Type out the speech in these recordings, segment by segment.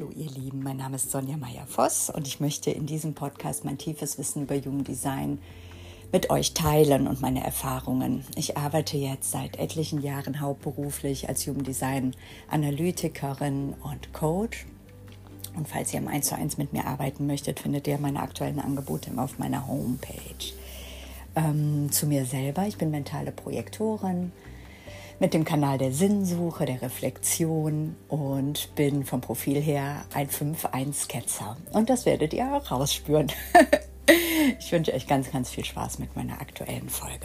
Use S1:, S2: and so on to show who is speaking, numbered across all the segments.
S1: Hallo ihr Lieben, mein Name ist Sonja Meyer-Voss und ich möchte in diesem Podcast mein tiefes Wissen über Human Design mit euch teilen und meine Erfahrungen. Ich arbeite jetzt seit etlichen Jahren hauptberuflich als Human Design Analytikerin und Coach. Und falls ihr im 1:1 mit mir arbeiten möchtet, findet ihr meine aktuellen Angebote auf meiner Homepage. Zu mir selber, ich bin mentale Projektorin mit dem Kanal der Sinnsuche, der Reflexion und bin vom Profil her ein 5-1-Ketzer. Und das werdet ihr auch rausspüren. Ich wünsche euch ganz, ganz viel Spaß mit meiner aktuellen Folge.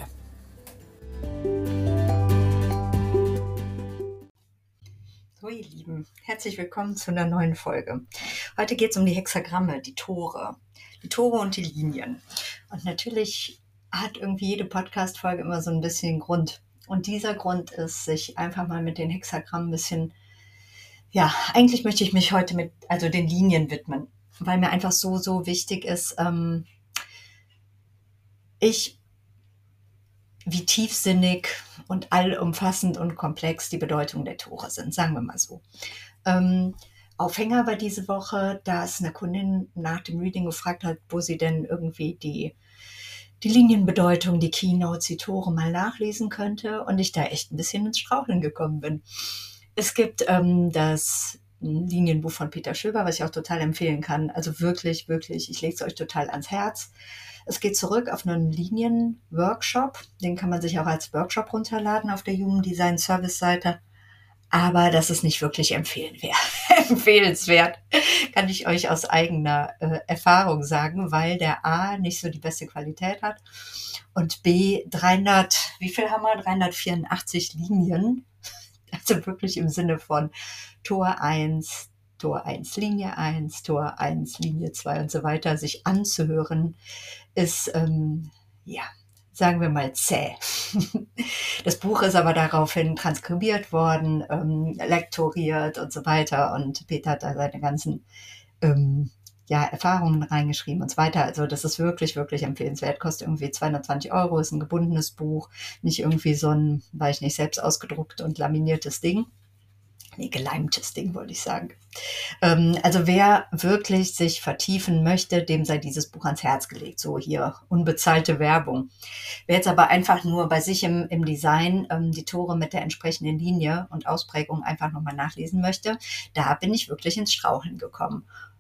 S1: So ihr Lieben, herzlich willkommen zu einer neuen Folge. Heute geht es um die Hexagramme, die Tore und die Linien. Und natürlich hat irgendwie jede Podcast-Folge immer so ein bisschen Grund. Und dieser Grund ist, sich einfach mal mit den Hexagrammen ein bisschen, eigentlich möchte ich mich heute mit den Linien widmen, weil mir einfach so wichtig ist, wie tiefsinnig und allumfassend und komplex die Bedeutung der Tore sind, sagen wir mal so. Aufhänger war diese Woche, dass eine Kundin nach dem Reading gefragt hat, wo sie denn irgendwie die Linienbedeutung, die Keynotes, die Tore mal nachlesen könnte und ich da echt ein bisschen ins Straucheln gekommen bin. Es gibt das Linienbuch von Peter Schöber, was ich auch total empfehlen kann. Also wirklich, wirklich, ich lege es euch total ans Herz. Es geht zurück auf einen Linien-Workshop. Den kann man sich auch als Workshop runterladen auf der Human Design Service Seite. Aber das ist nicht wirklich empfehlenswert, kann ich euch aus eigener Erfahrung sagen, weil der A nicht so die beste Qualität hat und B 384 Linien, also wirklich im Sinne von Tor 1, Linie 1, Tor 1, Linie 2 und so weiter, sich anzuhören, ist, sagen wir mal, zäh. Das Buch ist aber daraufhin transkribiert worden, lektoriert und so weiter. Und Peter hat da seine ganzen Erfahrungen reingeschrieben und so weiter. Also das ist wirklich, wirklich empfehlenswert. Kostet irgendwie 220 €, ist ein gebundenes Buch. Nicht irgendwie so ein, weiß ich nicht, selbst ausgedruckt und laminiertes Ding. Nee, geleimtes Ding, wollte ich sagen. Also wer wirklich sich vertiefen möchte, dem sei dieses Buch ans Herz gelegt. So hier, unbezahlte Werbung. Wer jetzt aber einfach nur bei sich im Design die Tore mit der entsprechenden Linie und Ausprägung einfach nochmal nachlesen möchte, da bin ich wirklich ins Straucheln gekommen.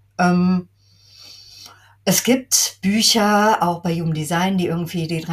S1: Es gibt Bücher, auch bei Human Design, die irgendwie die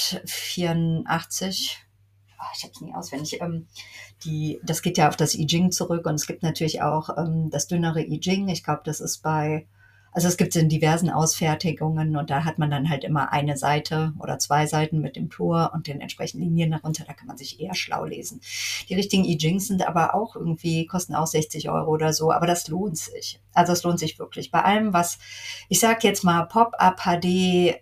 S1: 384, ich habe es nie auswendig, das geht ja auf das I Ching zurück und es gibt natürlich auch das dünnere I Ching. Ich glaube, das ist es gibt es in diversen Ausfertigungen und da hat man dann halt immer eine Seite oder 2 Seiten mit dem Tor und den entsprechenden Linien darunter. Da kann man sich eher schlau lesen. Die richtigen I Chings sind aber auch kosten auch 60 € oder so, aber das lohnt sich. Also es lohnt sich wirklich. Bei allem, was, ich sag jetzt mal Pop-up HD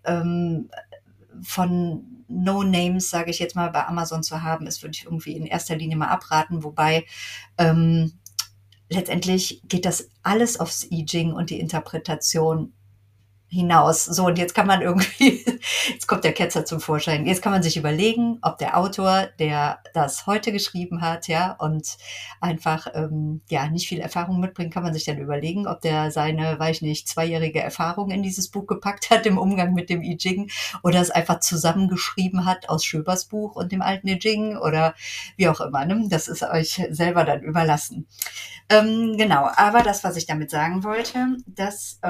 S1: von No-Names, sage ich jetzt mal, bei Amazon zu haben, ist, würde ich irgendwie in erster Linie mal abraten, wobei letztendlich geht das alles aufs I Ching und die Interpretation hinaus. So, und jetzt kann man jetzt kommt der Ketzer zum Vorschein. Jetzt kann man sich überlegen, ob der Autor, der das heute geschrieben hat, und einfach, nicht viel Erfahrung mitbringt, kann man sich dann überlegen, ob der seine, weiß ich nicht, 2-jährige Erfahrung in dieses Buch gepackt hat im Umgang mit dem I Ching oder es einfach zusammengeschrieben hat aus Schöbers Buch und dem alten I Ching oder wie auch immer, ne? Das ist euch selber dann überlassen. Genau, aber das, was ich damit sagen wollte, dass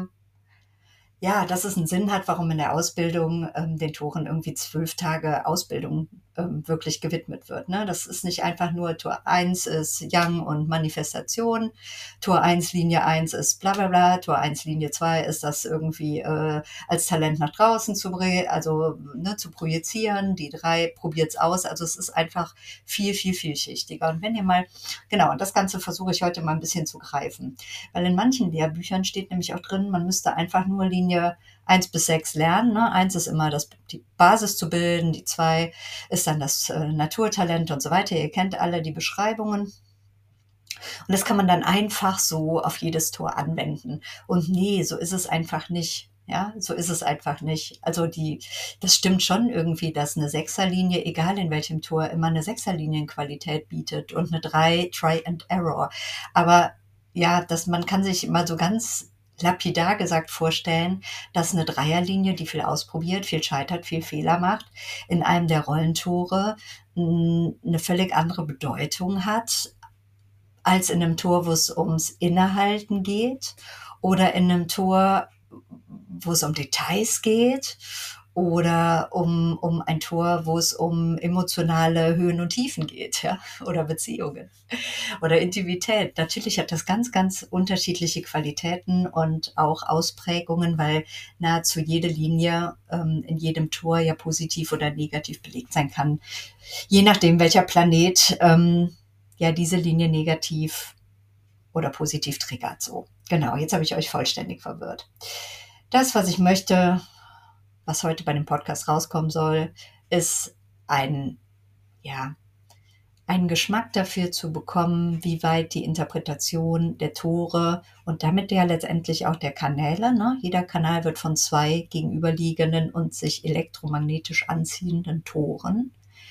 S1: es einen Sinn hat, warum in der Ausbildung den Toren irgendwie 12 Tage Ausbildung wirklich gewidmet wird. Ne? Das ist nicht einfach nur Tor 1 ist Yang und Manifestation, Tor 1, Linie 1 ist bla bla bla, Tor 1, Linie 2 ist das irgendwie als Talent nach draußen zu projizieren, die 3 probiert's aus. Also es ist einfach viel, viel, vielschichtiger. Und wenn ihr mal, genau, und das Ganze versuche ich heute mal ein bisschen zu greifen. Weil in manchen Lehrbüchern steht nämlich auch drin, man müsste einfach nur Linie 1 bis 6 lernen. Ne? 1 ist immer die Basis zu bilden, die 2 ist dann das Naturtalent und so weiter. Ihr kennt alle die Beschreibungen. Und das kann man dann einfach so auf jedes Tor anwenden. Und nee, so ist es einfach nicht. Ja, so ist es einfach nicht. Also das stimmt schon irgendwie, dass eine Sechserlinie, egal in welchem Tor, immer eine Sechserlinienqualität bietet und eine 3 Try and Error. Aber dass man kann sich mal so ganz lapidar gesagt vorstellen, dass eine Dreierlinie, die viel ausprobiert, viel scheitert, viel Fehler macht, in einem der Rollentore eine völlig andere Bedeutung hat, als in einem Tor, wo es ums Innehalten geht oder in einem Tor, wo es um Details geht oder um ein Tor, wo es um emotionale Höhen und Tiefen geht, ja, oder Beziehungen oder Intimität. Natürlich hat das ganz, ganz unterschiedliche Qualitäten und auch Ausprägungen, weil nahezu jede Linie in jedem Tor ja positiv oder negativ belegt sein kann, je nachdem, welcher Planet diese Linie negativ oder positiv triggert. So, genau, jetzt habe ich euch vollständig verwirrt. Das, was ich möchte, was heute bei dem Podcast rauskommen soll, ist ein, einen Geschmack dafür zu bekommen, wie weit die Interpretation der Tore und damit ja letztendlich auch der Kanäle, ne? Jeder Kanal wird von zwei gegenüberliegenden und sich elektromagnetisch anziehenden Toren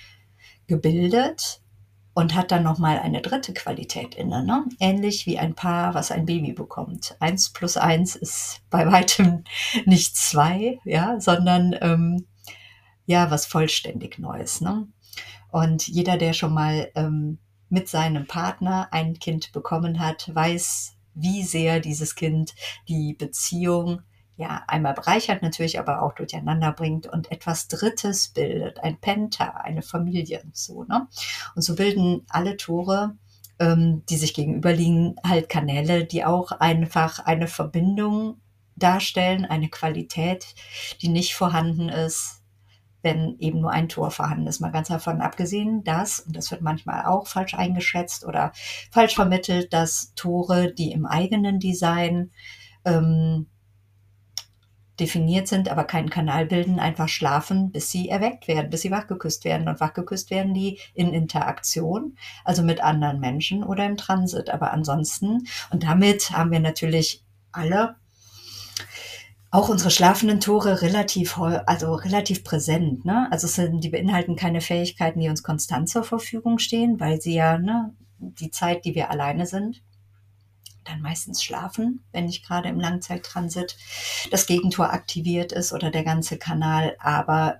S1: gebildet und hat dann nochmal eine dritte Qualität inne, ne? Ähnlich wie ein Paar, was ein Baby bekommt. 1 + 1 ist bei weitem nicht 2, ja, sondern was vollständig Neues, ne? Und jeder, der schon mal mit seinem Partner ein Kind bekommen hat, weiß, wie sehr dieses Kind die Beziehung einmal bereichert natürlich, aber auch durcheinander bringt und etwas Drittes bildet, ein Penta, eine Familie, so, ne? Und so bilden alle Tore, die sich gegenüberliegen, halt Kanäle, die auch einfach eine Verbindung darstellen, eine Qualität, die nicht vorhanden ist, wenn eben nur ein Tor vorhanden ist. Mal ganz davon abgesehen, und das wird manchmal auch falsch eingeschätzt oder falsch vermittelt, dass Tore, die im eigenen Design definiert sind, aber keinen Kanal bilden, einfach schlafen, bis sie erweckt werden, bis sie wachgeküsst werden. Und wachgeküsst werden die in Interaktion, also mit anderen Menschen oder im Transit. Aber ansonsten, und damit haben wir natürlich alle auch unsere schlafenden Tore relativ präsent, ne? Also die beinhalten keine Fähigkeiten, die uns konstant zur Verfügung stehen, weil sie ja, ne, die Zeit, die wir alleine sind, dann meistens schlafen, wenn nicht gerade im Langzeittransit das Gegentor aktiviert ist oder der ganze Kanal, aber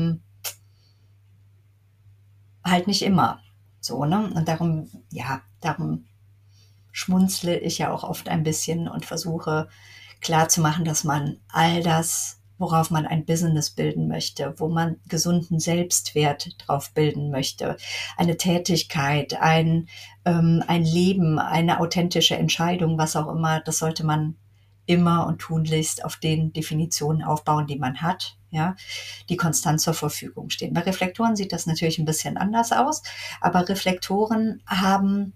S1: halt nicht immer. So, ne? Und darum schmunzle ich ja auch oft ein bisschen und versuche klarzumachen, dass man all das, worauf man ein Business bilden möchte, wo man gesunden Selbstwert drauf bilden möchte, eine Tätigkeit, ein Leben, eine authentische Entscheidung, was auch immer, das sollte man immer und tunlichst auf den Definitionen aufbauen, die man hat, ja, die konstant zur Verfügung stehen. Bei Reflektoren sieht das natürlich ein bisschen anders aus, aber Reflektoren haben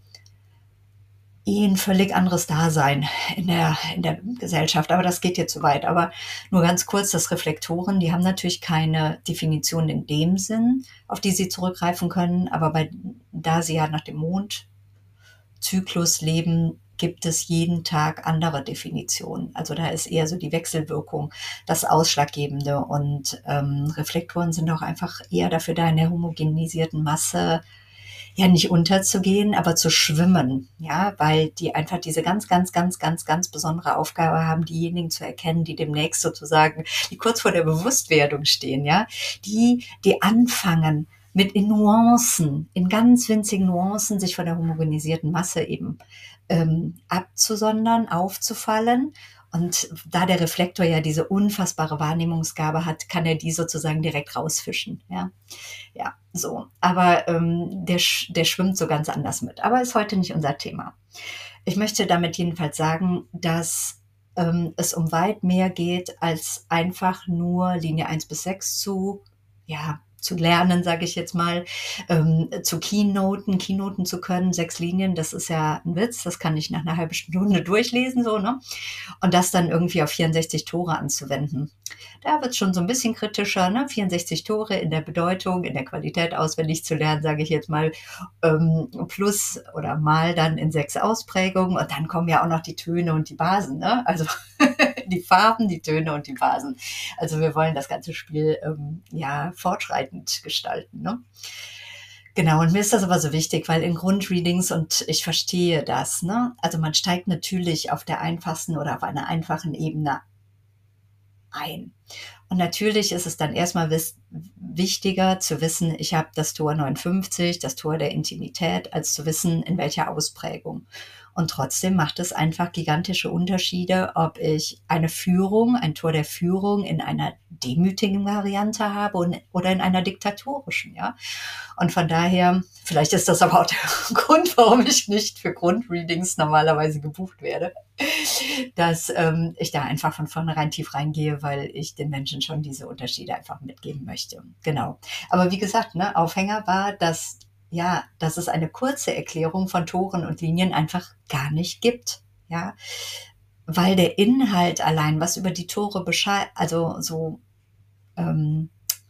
S1: ein völlig anderes Dasein in der Gesellschaft. Aber das geht jetzt zu weit. Aber nur ganz kurz, das Reflektoren, die haben natürlich keine Definition in dem Sinn, auf die sie zurückgreifen können. Aber da sie ja nach dem Mondzyklus leben, gibt es jeden Tag andere Definitionen. Also da ist eher so die Wechselwirkung das Ausschlaggebende. Und Reflektoren sind auch einfach eher dafür da, in der homogenisierten Masse nicht unterzugehen, aber zu schwimmen, ja, weil die einfach diese ganz, ganz, ganz, ganz, ganz besondere Aufgabe haben, diejenigen zu erkennen, die demnächst sozusagen, die kurz vor der Bewusstwerdung stehen, ja, die anfangen, mit in Nuancen, in ganz winzigen Nuancen, sich von der homogenisierten Masse eben abzusondern, aufzufallen. Und da der Reflektor ja diese unfassbare Wahrnehmungsgabe hat, kann er die sozusagen direkt rausfischen, ja. Ja, so. Aber der schwimmt so ganz anders mit. Aber ist heute nicht unser Thema. Ich möchte damit jedenfalls sagen, dass es um weit mehr geht, als einfach nur Linie 1 bis 6 zu lernen, sage ich jetzt mal, zu Keynoten zu können. 6 Linien, das ist ja ein Witz, das kann ich nach einer halben Stunde durchlesen, so, ne? Und das dann irgendwie auf 64 Tore anzuwenden. Da wird es schon so ein bisschen kritischer, ne? 64 Tore in der Bedeutung, in der Qualität auswendig zu lernen, sage ich jetzt mal, plus oder mal dann in 6 Ausprägungen. Und dann kommen ja auch noch die Töne und die Basen, ne? Also die Farben, die Töne und die Basen. Also wir wollen das ganze Spiel fortschreitend gestalten, ne? Genau, und mir ist das aber so wichtig, weil in Grundreadings, und ich verstehe das, ne? Also man steigt natürlich auf der einfachsten oder auf einer einfachen Ebene ein. Und natürlich ist es dann erstmal wichtiger zu wissen, ich habe das Tor 59, das Tor der Intimität, als zu wissen, in welcher Ausprägung. Und trotzdem macht es einfach gigantische Unterschiede, ob ich eine Führung, ein Tor der Führung in einer demütigen Variante habe oder in einer diktatorischen, ja. Und von daher, vielleicht ist das aber auch der Grund, warum ich nicht für Grundreadings normalerweise gebucht werde, dass ich da einfach von vornherein tief reingehe, weil ich den Menschen schon diese Unterschiede einfach mitgeben möchte. Genau. Aber wie gesagt, ne, Aufhänger war, dass ja, dass es eine kurze Erklärung von Toren und Linien einfach gar nicht gibt. Ja, weil der Inhalt allein, was über die Tore Bescheid, also so, ähm,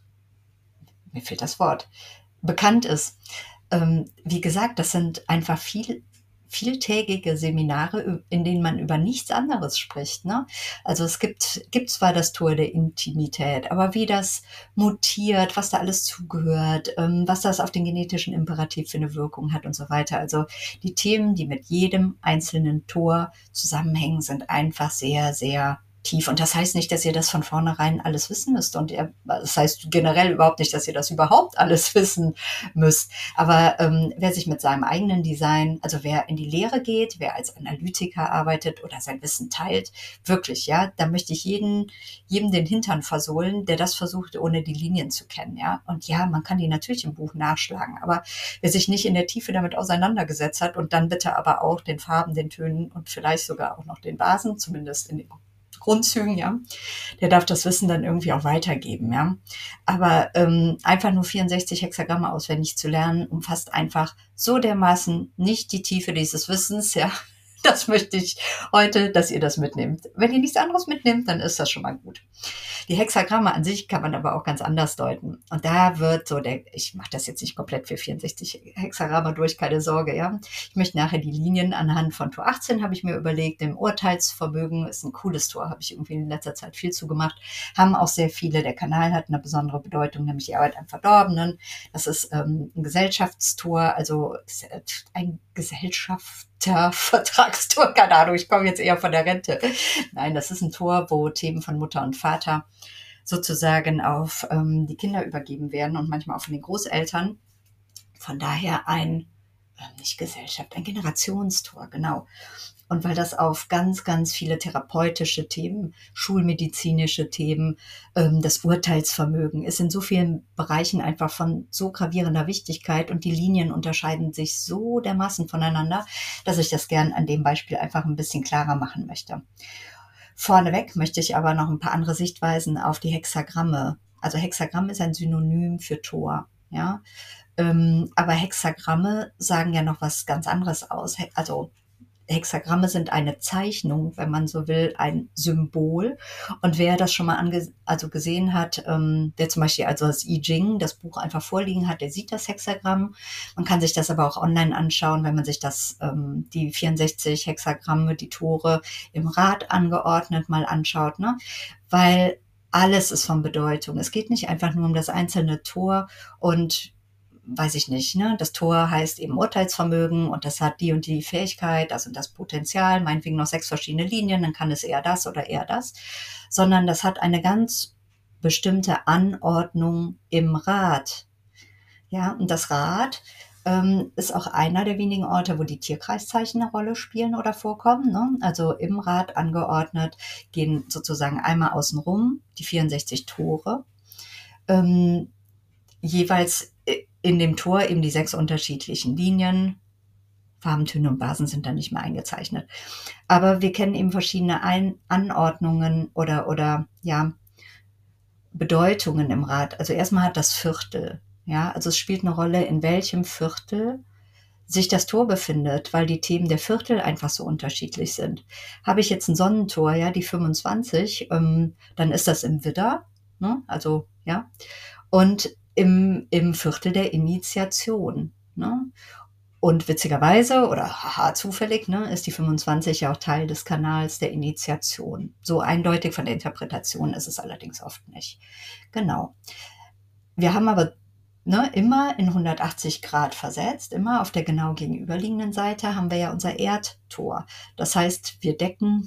S1: mir fehlt das Wort, bekannt ist. Wie gesagt, das sind einfach vieltägige Seminare, in denen man über nichts anderes spricht. Ne? Also es gibt zwar das Tor der Intimität, aber wie das mutiert, was da alles zugehört, was das auf den genetischen Imperativ für eine Wirkung hat und so weiter. Also die Themen, die mit jedem einzelnen Tor zusammenhängen, sind einfach sehr, sehr tief. Und das heißt nicht, dass ihr das von vornherein alles wissen müsst. Und das heißt generell überhaupt nicht, dass ihr das überhaupt alles wissen müsst. Aber wer sich mit seinem eigenen Design, also wer in die Lehre geht, wer als Analytiker arbeitet oder sein Wissen teilt, wirklich, ja, da möchte ich jedem den Hintern versohlen, der das versucht, ohne die Linien zu kennen, ja. Und ja, man kann die natürlich im Buch nachschlagen, aber wer sich nicht in der Tiefe damit auseinandergesetzt hat und dann bitte aber auch den Farben, den Tönen und vielleicht sogar auch noch den Basen, zumindest in den Grundzügen, ja, der darf das Wissen dann irgendwie auch weitergeben, ja. Aber einfach nur 64 Hexagramme auswendig zu lernen, umfasst einfach so dermaßen nicht die Tiefe dieses Wissens, ja. Das möchte ich heute, dass ihr das mitnehmt. Wenn ihr nichts anderes mitnehmt, dann ist das schon mal gut. Die Hexagramme an sich kann man aber auch ganz anders deuten. Und da wird so ich mache das jetzt nicht komplett für 64 Hexagramme durch, keine Sorge, ja. Ich möchte nachher die Linien anhand von Tor 18, habe ich mir überlegt, dem Urteilsvermögen ist ein cooles Tor, habe ich irgendwie in letzter Zeit viel zugemacht. Haben auch sehr viele, der Kanal hat eine besondere Bedeutung, nämlich die Arbeit am Verdorbenen. Das ist ein Gesellschaftstor, also ein Gesellschaftervertragstor, keine Ahnung, ich komme jetzt eher von der Rente. Nein, das ist ein Tor, wo Themen von Mutter und Vater sozusagen auf die Kinder übergeben werden und manchmal auch von den Großeltern. Von daher nicht Gesellschaft, ein Generationstor, genau. Und weil das auf ganz, ganz viele therapeutische Themen, schulmedizinische Themen, das Urteilsvermögen ist in so vielen Bereichen einfach von so gravierender Wichtigkeit und die Linien unterscheiden sich so dermaßen voneinander, dass ich das gern an dem Beispiel einfach ein bisschen klarer machen möchte. Vorneweg möchte ich aber noch ein paar andere Sichtweisen auf die Hexagramme. Also Hexagramm ist ein Synonym für Tor, ja. Aber Hexagramme sagen ja noch was ganz anderes aus. Also Hexagramme sind eine Zeichnung, wenn man so will, ein Symbol. Und wer das schon mal gesehen hat, der zum Beispiel also das I Ching, das Buch einfach vorliegen hat, der sieht das Hexagramm. Man kann sich das aber auch online anschauen, wenn man sich die 64 Hexagramme, die Tore im Rad angeordnet mal anschaut, ne? Weil alles ist von Bedeutung. Es geht nicht einfach nur um das einzelne Tor und weiß ich nicht, ne? Das Tor heißt eben Urteilsvermögen und das hat die und die Fähigkeit, das und das Potenzial, meinetwegen noch 6 verschiedene Linien, dann kann es eher das oder eher das, sondern das hat eine ganz bestimmte Anordnung im Rad. Ja, und das Rad ist auch einer der wenigen Orte, wo die Tierkreiszeichen eine Rolle spielen oder vorkommen. Ne? Also im Rad angeordnet gehen sozusagen einmal außenrum die 64 Tore. Jeweils in dem Tor eben die 6 unterschiedlichen Linien. Farben, Töne und Basen sind dann nicht mehr eingezeichnet. Aber wir kennen eben verschiedene Anordnungen oder ja, Bedeutungen im Rad. Also erstmal hat das Viertel. Ja, also es spielt eine Rolle, in welchem Viertel sich das Tor befindet, weil die Themen der Viertel einfach so unterschiedlich sind. Habe ich jetzt ein Sonnentor, ja, die 25, dann ist das im Widder, ne? Also, ja, und im Viertel der Initiation. Ne? Und witzigerweise oder haha, zufällig, ne, ist die 25 ja auch Teil des Kanals der Initiation. So eindeutig von der Interpretation ist es allerdings oft nicht. Genau. Wir haben aber ne, immer in 180 Grad versetzt, immer auf der genau gegenüberliegenden Seite haben wir ja unser Erdtor. Das heißt, wir decken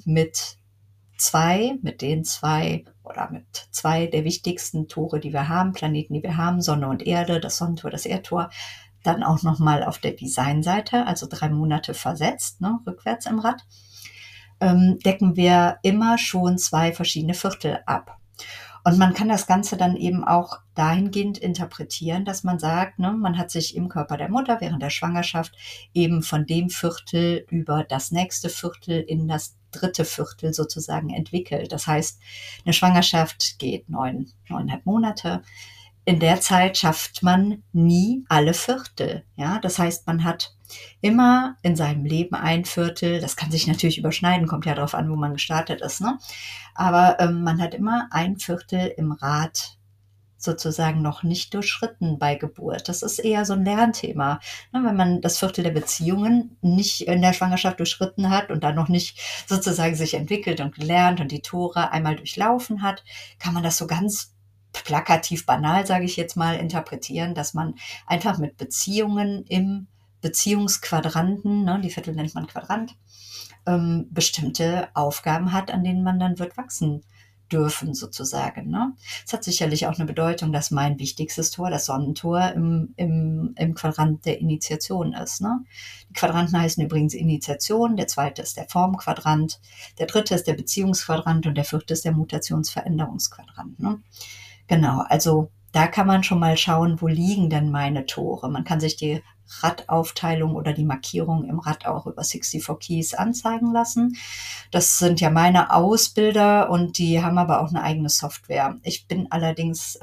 S1: mit den zwei oder mit zwei der wichtigsten Tore, die wir haben, Planeten, die wir haben, Sonne und Erde, das Sonnentor, das Erdtor, dann auch nochmal auf der Designseite, also 3 Monate versetzt, ne, rückwärts im Rad, decken wir immer schon 2 verschiedene Viertel ab. Und man kann das Ganze dann eben auch dahingehend interpretieren, dass man sagt, ne, man hat sich im Körper der Mutter während der Schwangerschaft eben von dem Viertel über das nächste Viertel in das dritte Viertel sozusagen entwickelt. Das heißt, eine Schwangerschaft geht 9,5 Monate. In der Zeit schafft man nie alle Viertel. Ja, das heißt, man hat immer in seinem Leben ein Viertel. Das kann sich natürlich überschneiden, kommt ja darauf an, wo man gestartet ist, ne? Aber man hat immer ein Viertel im Rad sozusagen noch nicht durchschritten bei Geburt. Das ist eher so ein Lernthema. Ne, wenn man das Viertel der Beziehungen nicht in der Schwangerschaft durchschritten hat und dann noch nicht sozusagen sich entwickelt und gelernt und die Tore einmal durchlaufen hat, kann man das so ganz plakativ banal, sage ich jetzt mal, interpretieren, dass man einfach mit Beziehungen im Beziehungsquadranten, ne, die Viertel nennt man Quadrant, bestimmte Aufgaben hat, an denen man dann wird wachsen dürfen sozusagen. Ne? Es hat sicherlich auch eine Bedeutung, dass mein wichtigstes Tor, das Sonnentor, im Quadrant der Initiation ist. Ne? Die Quadranten heißen übrigens Initiation, der zweite ist der Formquadrant, der dritte ist der Beziehungsquadrant und der vierte ist der Mutationsveränderungsquadrant. Ne? Genau, also da kann man schon mal schauen, wo liegen denn meine Tore. Man kann sich die Radaufteilung oder die Markierung im Rad auch über 64 Keys anzeigen lassen. Das sind ja meine Ausbilder und die haben aber auch eine eigene Software. Ich bin allerdings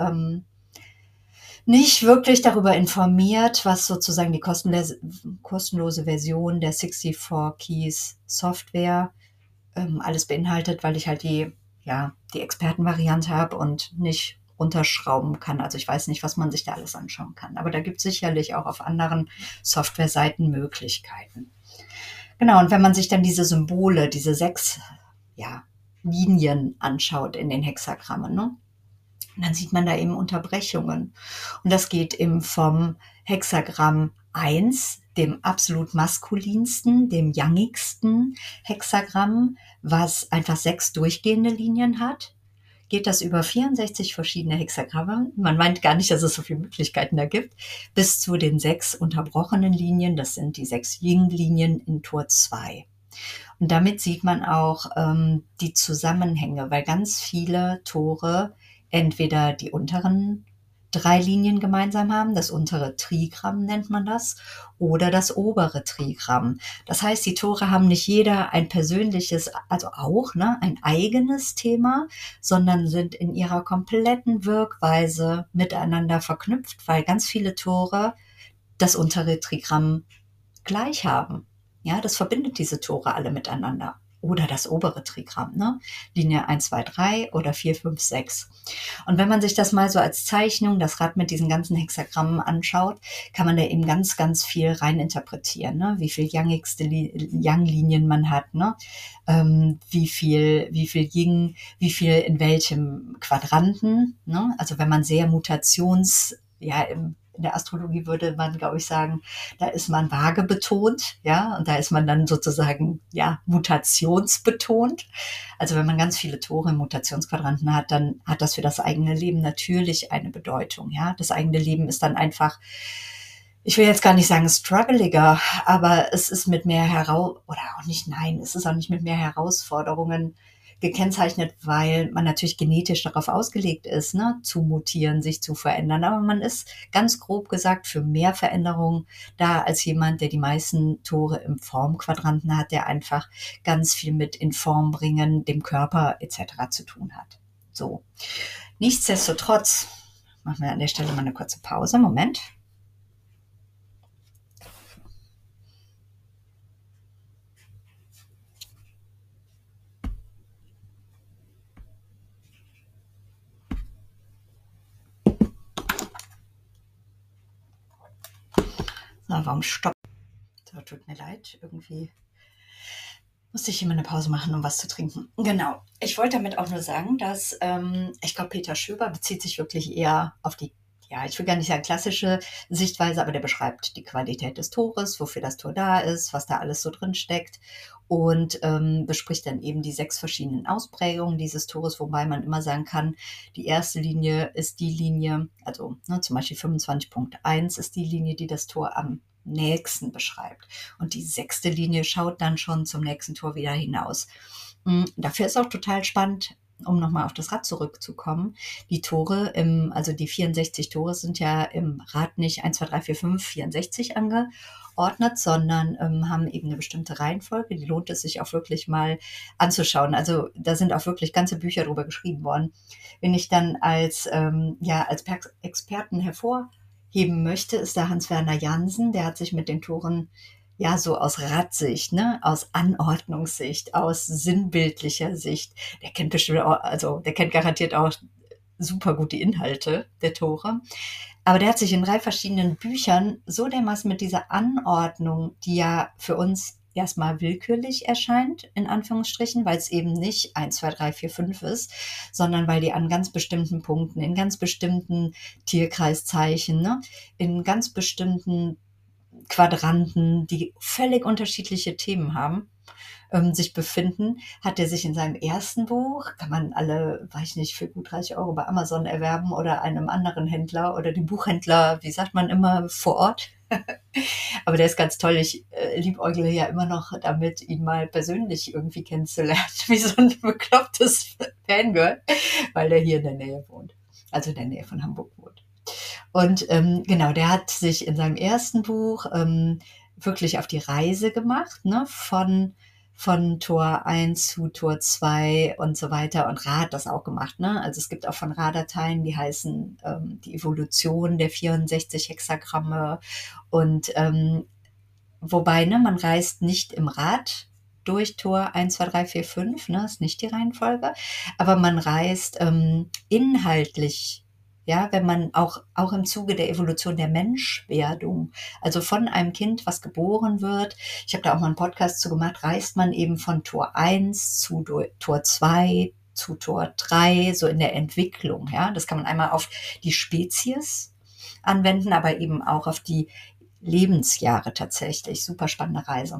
S1: nicht wirklich darüber informiert, was sozusagen die kostenlose Version der 64 Keys Software alles beinhaltet, weil ich halt die Expertenvariante habe und nicht runterschrauben kann. Also ich weiß nicht, was man sich da alles anschauen kann. Aber da gibt es sicherlich auch auf anderen Softwareseiten Möglichkeiten. Genau, und wenn man sich dann diese Symbole, diese 6 Linien anschaut in den Hexagrammen, ne? Und dann sieht man da eben Unterbrechungen. Und das geht eben vom Hexagramm 1, dem absolut maskulinsten, dem youngigsten Hexagramm, was einfach 6 durchgehende Linien hat, geht das über 64 verschiedene Hexagramme. Man meint gar nicht, dass es so viele Möglichkeiten da gibt, bis zu den 6 unterbrochenen Linien. Das sind die 6 Yin-Linien in Tor 2. Und damit sieht man auch die Zusammenhänge, weil ganz viele Tore entweder die unteren 3 Linien gemeinsam haben, das untere Trigramm nennt man das, oder das obere Trigramm. Das heißt, die Tore haben nicht jeder ein persönliches, also auch ein eigenes Thema, sondern sind in ihrer kompletten Wirkweise miteinander verknüpft, weil ganz viele Tore das untere Trigramm gleich haben. Ja, das verbindet diese Tore alle miteinander. Oder das obere Trigramm, ne? Linie 1, 2, 3 oder 4, 5, 6. Und wenn man sich das mal so als Zeichnung, das Rad mit diesen ganzen Hexagrammen anschaut, kann man da eben ganz, ganz viel rein interpretieren, ne? Wie viel Yang-Linien man hat, ne? Wie viel Yin, wie viel in welchem Quadranten, ne? Also wenn man sehr in der Astrologie würde man, glaube ich, sagen, da ist man Waage betont, ja, und da ist man dann sozusagen, mutationsbetont. Also wenn man ganz viele Tore im Mutationsquadranten hat, dann hat das für das eigene Leben natürlich eine Bedeutung, ja. Das eigene Leben ist dann einfach, ich will jetzt gar nicht sagen struggleiger, aber es ist mit mehr es ist auch nicht mit mehr Herausforderungen gekennzeichnet, weil man natürlich genetisch darauf ausgelegt ist, ne, zu mutieren, sich zu verändern. Aber man ist ganz grob gesagt für mehr Veränderungen da als jemand, der die meisten Tore im Formquadranten hat, der einfach ganz viel mit in Form bringen, dem Körper etc. zu tun hat. So. Nichtsdestotrotz machen wir an der Stelle mal eine kurze Pause. Moment. So, warum stoppt? So, tut mir leid, irgendwie musste ich immer eine Pause machen, um was zu trinken. Genau. Ich wollte damit auch nur sagen, dass ich glaube, Peter Schöber bezieht sich wirklich eher auf die ja, ich will gar nicht sagen klassische Sichtweise, aber der beschreibt die Qualität des Tores, wofür das Tor da ist, was da alles so drin steckt und bespricht dann eben die 6 verschiedenen Ausprägungen dieses Tores, wobei man immer sagen kann, die erste Linie ist die Linie, also zum Beispiel 25.1 ist die Linie, die das Tor am nächsten beschreibt. Und die 6. Linie schaut dann schon zum nächsten Tor wieder hinaus. Dafür ist auch total spannend, um nochmal auf das Rad zurückzukommen. Die Tore, also die 64 Tore sind ja im Rad nicht 1, 2, 3, 4, 5, 64 angeordnet, sondern haben eben eine bestimmte Reihenfolge. Die lohnt es sich auch wirklich mal anzuschauen. Also da sind auch wirklich ganze Bücher drüber geschrieben worden. Wenn ich dann als Experten hervorheben möchte, ist da Hans-Werner Jansen. Der hat sich mit den Toren ja so aus Radsicht, ne, aus Anordnungssicht, aus sinnbildlicher Sicht. Der kennt bestimmt auch, also der kennt garantiert auch super gut die Inhalte der Tore. Aber der hat sich in 3 verschiedenen Büchern so dermaßen mit dieser Anordnung, die ja für uns erstmal willkürlich erscheint, in Anführungsstrichen, weil es eben nicht 1, 2, 3, 4, 5 ist, sondern weil die an ganz bestimmten Punkten, in ganz bestimmten Tierkreiszeichen, ne, in ganz bestimmten Quadranten, die völlig unterschiedliche Themen haben, sich befinden, hat er sich in seinem ersten Buch, kann man alle, weiß ich nicht, für gut 30 € bei Amazon erwerben oder einem anderen Händler oder dem Buchhändler, wie sagt man immer, vor Ort. Aber der ist ganz toll. Ich liebäugle ja immer noch damit, ihn mal persönlich irgendwie kennenzulernen, wie so ein beklopptes Fangirl, weil der hier in der Nähe wohnt, also in der Nähe von Hamburg wohnt. Und genau, der hat sich in seinem ersten Buch wirklich auf die Reise gemacht, ne, von Tor 1 zu Tor 2 und so weiter. Und Ra hat das auch gemacht. Ne? Also es gibt auch von Ra-Dateien, die heißen die Evolution der 64 Hexagramme. Und wobei, ne, man reist nicht im Rad durch Tor 1, 2, 3, 4, 5, ne, ist nicht die Reihenfolge, aber man reist inhaltlich, ja, wenn man auch im Zuge der Evolution der Menschwerdung, also von einem Kind, was geboren wird, ich habe da auch mal einen Podcast zu gemacht, reist man eben von Tor 1 zu Tor 2 zu Tor 3, so in der Entwicklung, ja, das kann man einmal auf die Spezies anwenden, aber eben auch auf die Lebensjahre tatsächlich. Super spannende Reise.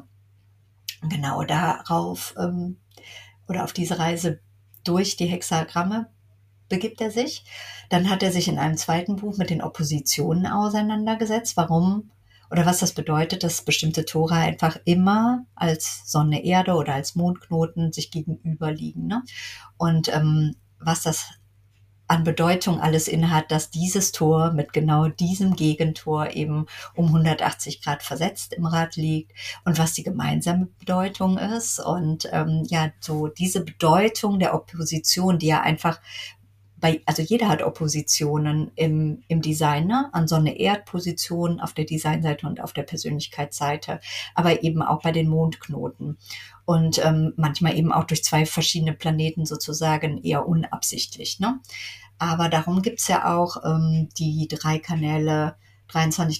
S1: Genau darauf oder auf diese Reise durch die Hexagramme begibt er sich. Dann hat er sich in einem zweiten Buch mit den Oppositionen auseinandergesetzt, warum oder was das bedeutet, dass bestimmte Tore einfach immer als Sonne, Erde oder als Mondknoten sich gegenüber liegen. Ne? Und was das an Bedeutung alles innehat, dass dieses Tor mit genau diesem Gegentor eben um 180 Grad versetzt im Rad liegt und was die gemeinsame Bedeutung ist. Und ja, so diese Bedeutung der Opposition, die ja einfach also jeder hat Oppositionen im Design, ne? An Sonne-Erd-Positionen auf der Designseite und auf der Persönlichkeitsseite, aber eben auch bei den Mondknoten. Und manchmal eben auch durch 2 verschiedene Planeten sozusagen eher unabsichtlich. Ne? Aber darum gibt's ja auch die 3 Kanäle 23,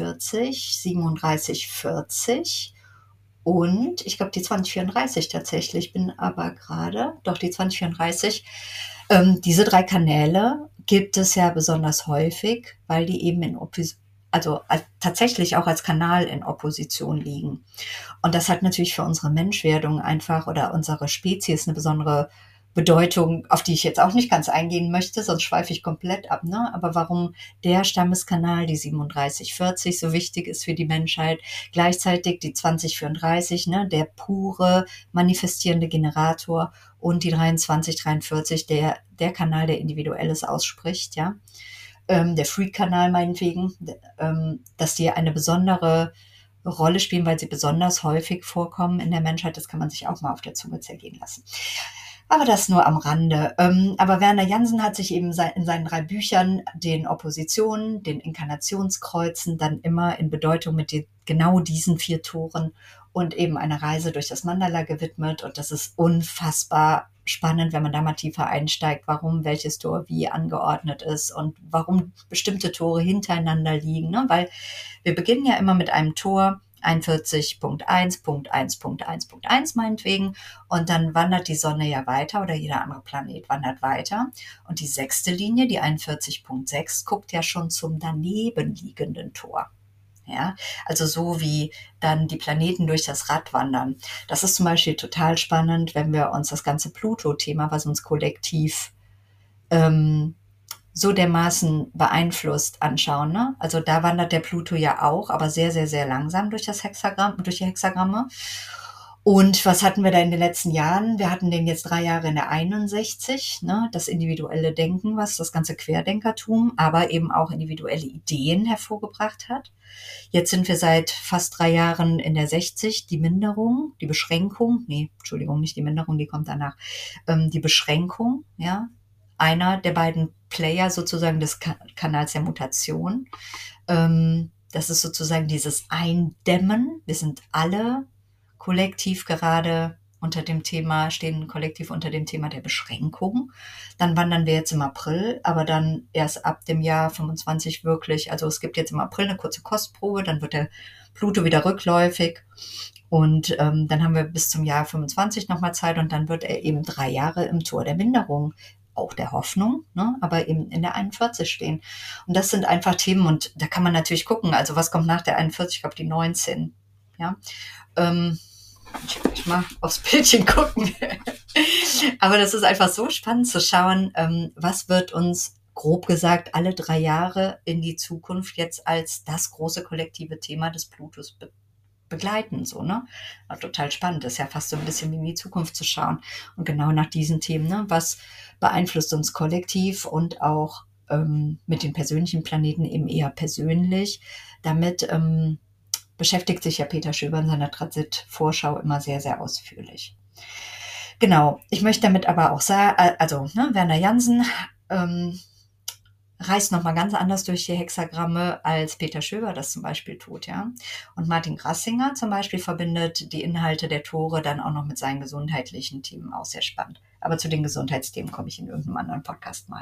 S1: 43, 37, 40 und ich glaube die 2034 tatsächlich, bin aber gerade, doch die 2034. Diese 3 Kanäle gibt es ja besonders häufig, weil die eben tatsächlich auch als Kanal in Opposition liegen. Und das hat natürlich für unsere Menschwerdung einfach oder unsere Spezies eine besondere Bedeutung, auf die ich jetzt auch nicht ganz eingehen möchte, sonst schweife ich komplett ab. Ne? Aber warum der Stammeskanal, die 3740, so wichtig ist für die Menschheit, gleichzeitig die 2034, ne, der pure manifestierende Generator und die 2343, der Kanal, der Individuelles ausspricht, ja, der Free-Kanal meinetwegen, dass die eine besondere Rolle spielen, weil sie besonders häufig vorkommen in der Menschheit. Das kann man sich auch mal auf der Zunge zergehen lassen. Aber das nur am Rande. Aber Werner Jansen hat sich eben in seinen 3 Büchern den Oppositionen, den Inkarnationskreuzen dann immer in Bedeutung mit genau diesen 4 Toren und eben eine Reise durch das Mandala gewidmet. Und das ist unfassbar spannend, wenn man da mal tiefer einsteigt, warum welches Tor wie angeordnet ist und warum bestimmte Tore hintereinander liegen. Ne? Weil wir beginnen ja immer mit einem Tor, 41.1.1.1.1 meinetwegen. Und dann wandert die Sonne ja weiter oder jeder andere Planet wandert weiter. Und die 6. Linie, die 41.6, guckt ja schon zum daneben liegenden Tor. Ja, also so wie dann die Planeten durch das Rad wandern. Das ist zum Beispiel total spannend, wenn wir uns das ganze Pluto-Thema, was uns kollektiv so dermaßen beeinflusst, anschauen. Ne? Also da wandert der Pluto ja auch, aber sehr, sehr, sehr langsam durch das Hexagramm, durch die Hexagramme. Und was hatten wir da in den letzten Jahren? Wir hatten den jetzt 3 Jahre in der 61, ne? Das individuelle Denken, was das ganze Querdenkertum, aber eben auch individuelle Ideen hervorgebracht hat. Jetzt sind wir seit fast 3 Jahren in der 60, die Minderung, die Beschränkung, nee, Entschuldigung, nicht die Minderung, die kommt danach, die Beschränkung, ja, einer der beiden Player sozusagen des Kanals der Mutation. Das ist sozusagen dieses Eindämmen. Wir sind alle kollektiv gerade unter dem Thema, stehen kollektiv unter dem Thema der Beschränkung. Dann wandern wir jetzt im April, aber dann erst ab dem Jahr 25 wirklich, also es gibt jetzt im April eine kurze Kostprobe, dann wird der Pluto wieder rückläufig und dann haben wir bis zum Jahr 25 nochmal Zeit und dann wird er eben 3 Jahre im Tor der Minderung, auch der Hoffnung, ne, aber eben in der 41 stehen. Und das sind einfach Themen und da kann man natürlich gucken, also was kommt nach der 41, ich glaube die 19, ja. Ich mal aufs Bildchen gucken. Aber das ist einfach so spannend zu schauen, was wird uns grob gesagt alle 3 Jahre in die Zukunft jetzt als das große kollektive Thema des Plutos begleiten, so, ne? Aber total spannend, das ist ja fast so ein bisschen wie in die Zukunft zu schauen. Und genau nach diesen Themen, ne? Was beeinflusst uns kollektiv und auch mit den persönlichen Planeten eben eher persönlich. Damit beschäftigt sich ja Peter Schöber in seiner Transit-Vorschau immer sehr, sehr ausführlich. Genau, ich möchte damit aber auch sagen, also ne, Werner Jansen reist nochmal ganz anders durch die Hexagramme, als Peter Schöber das zum Beispiel tut, ja. Und Martin Grassinger zum Beispiel verbindet die Inhalte der Tore dann auch noch mit seinen gesundheitlichen Themen, auch sehr spannend. Aber zu den Gesundheitsthemen komme ich in irgendeinem anderen Podcast mal.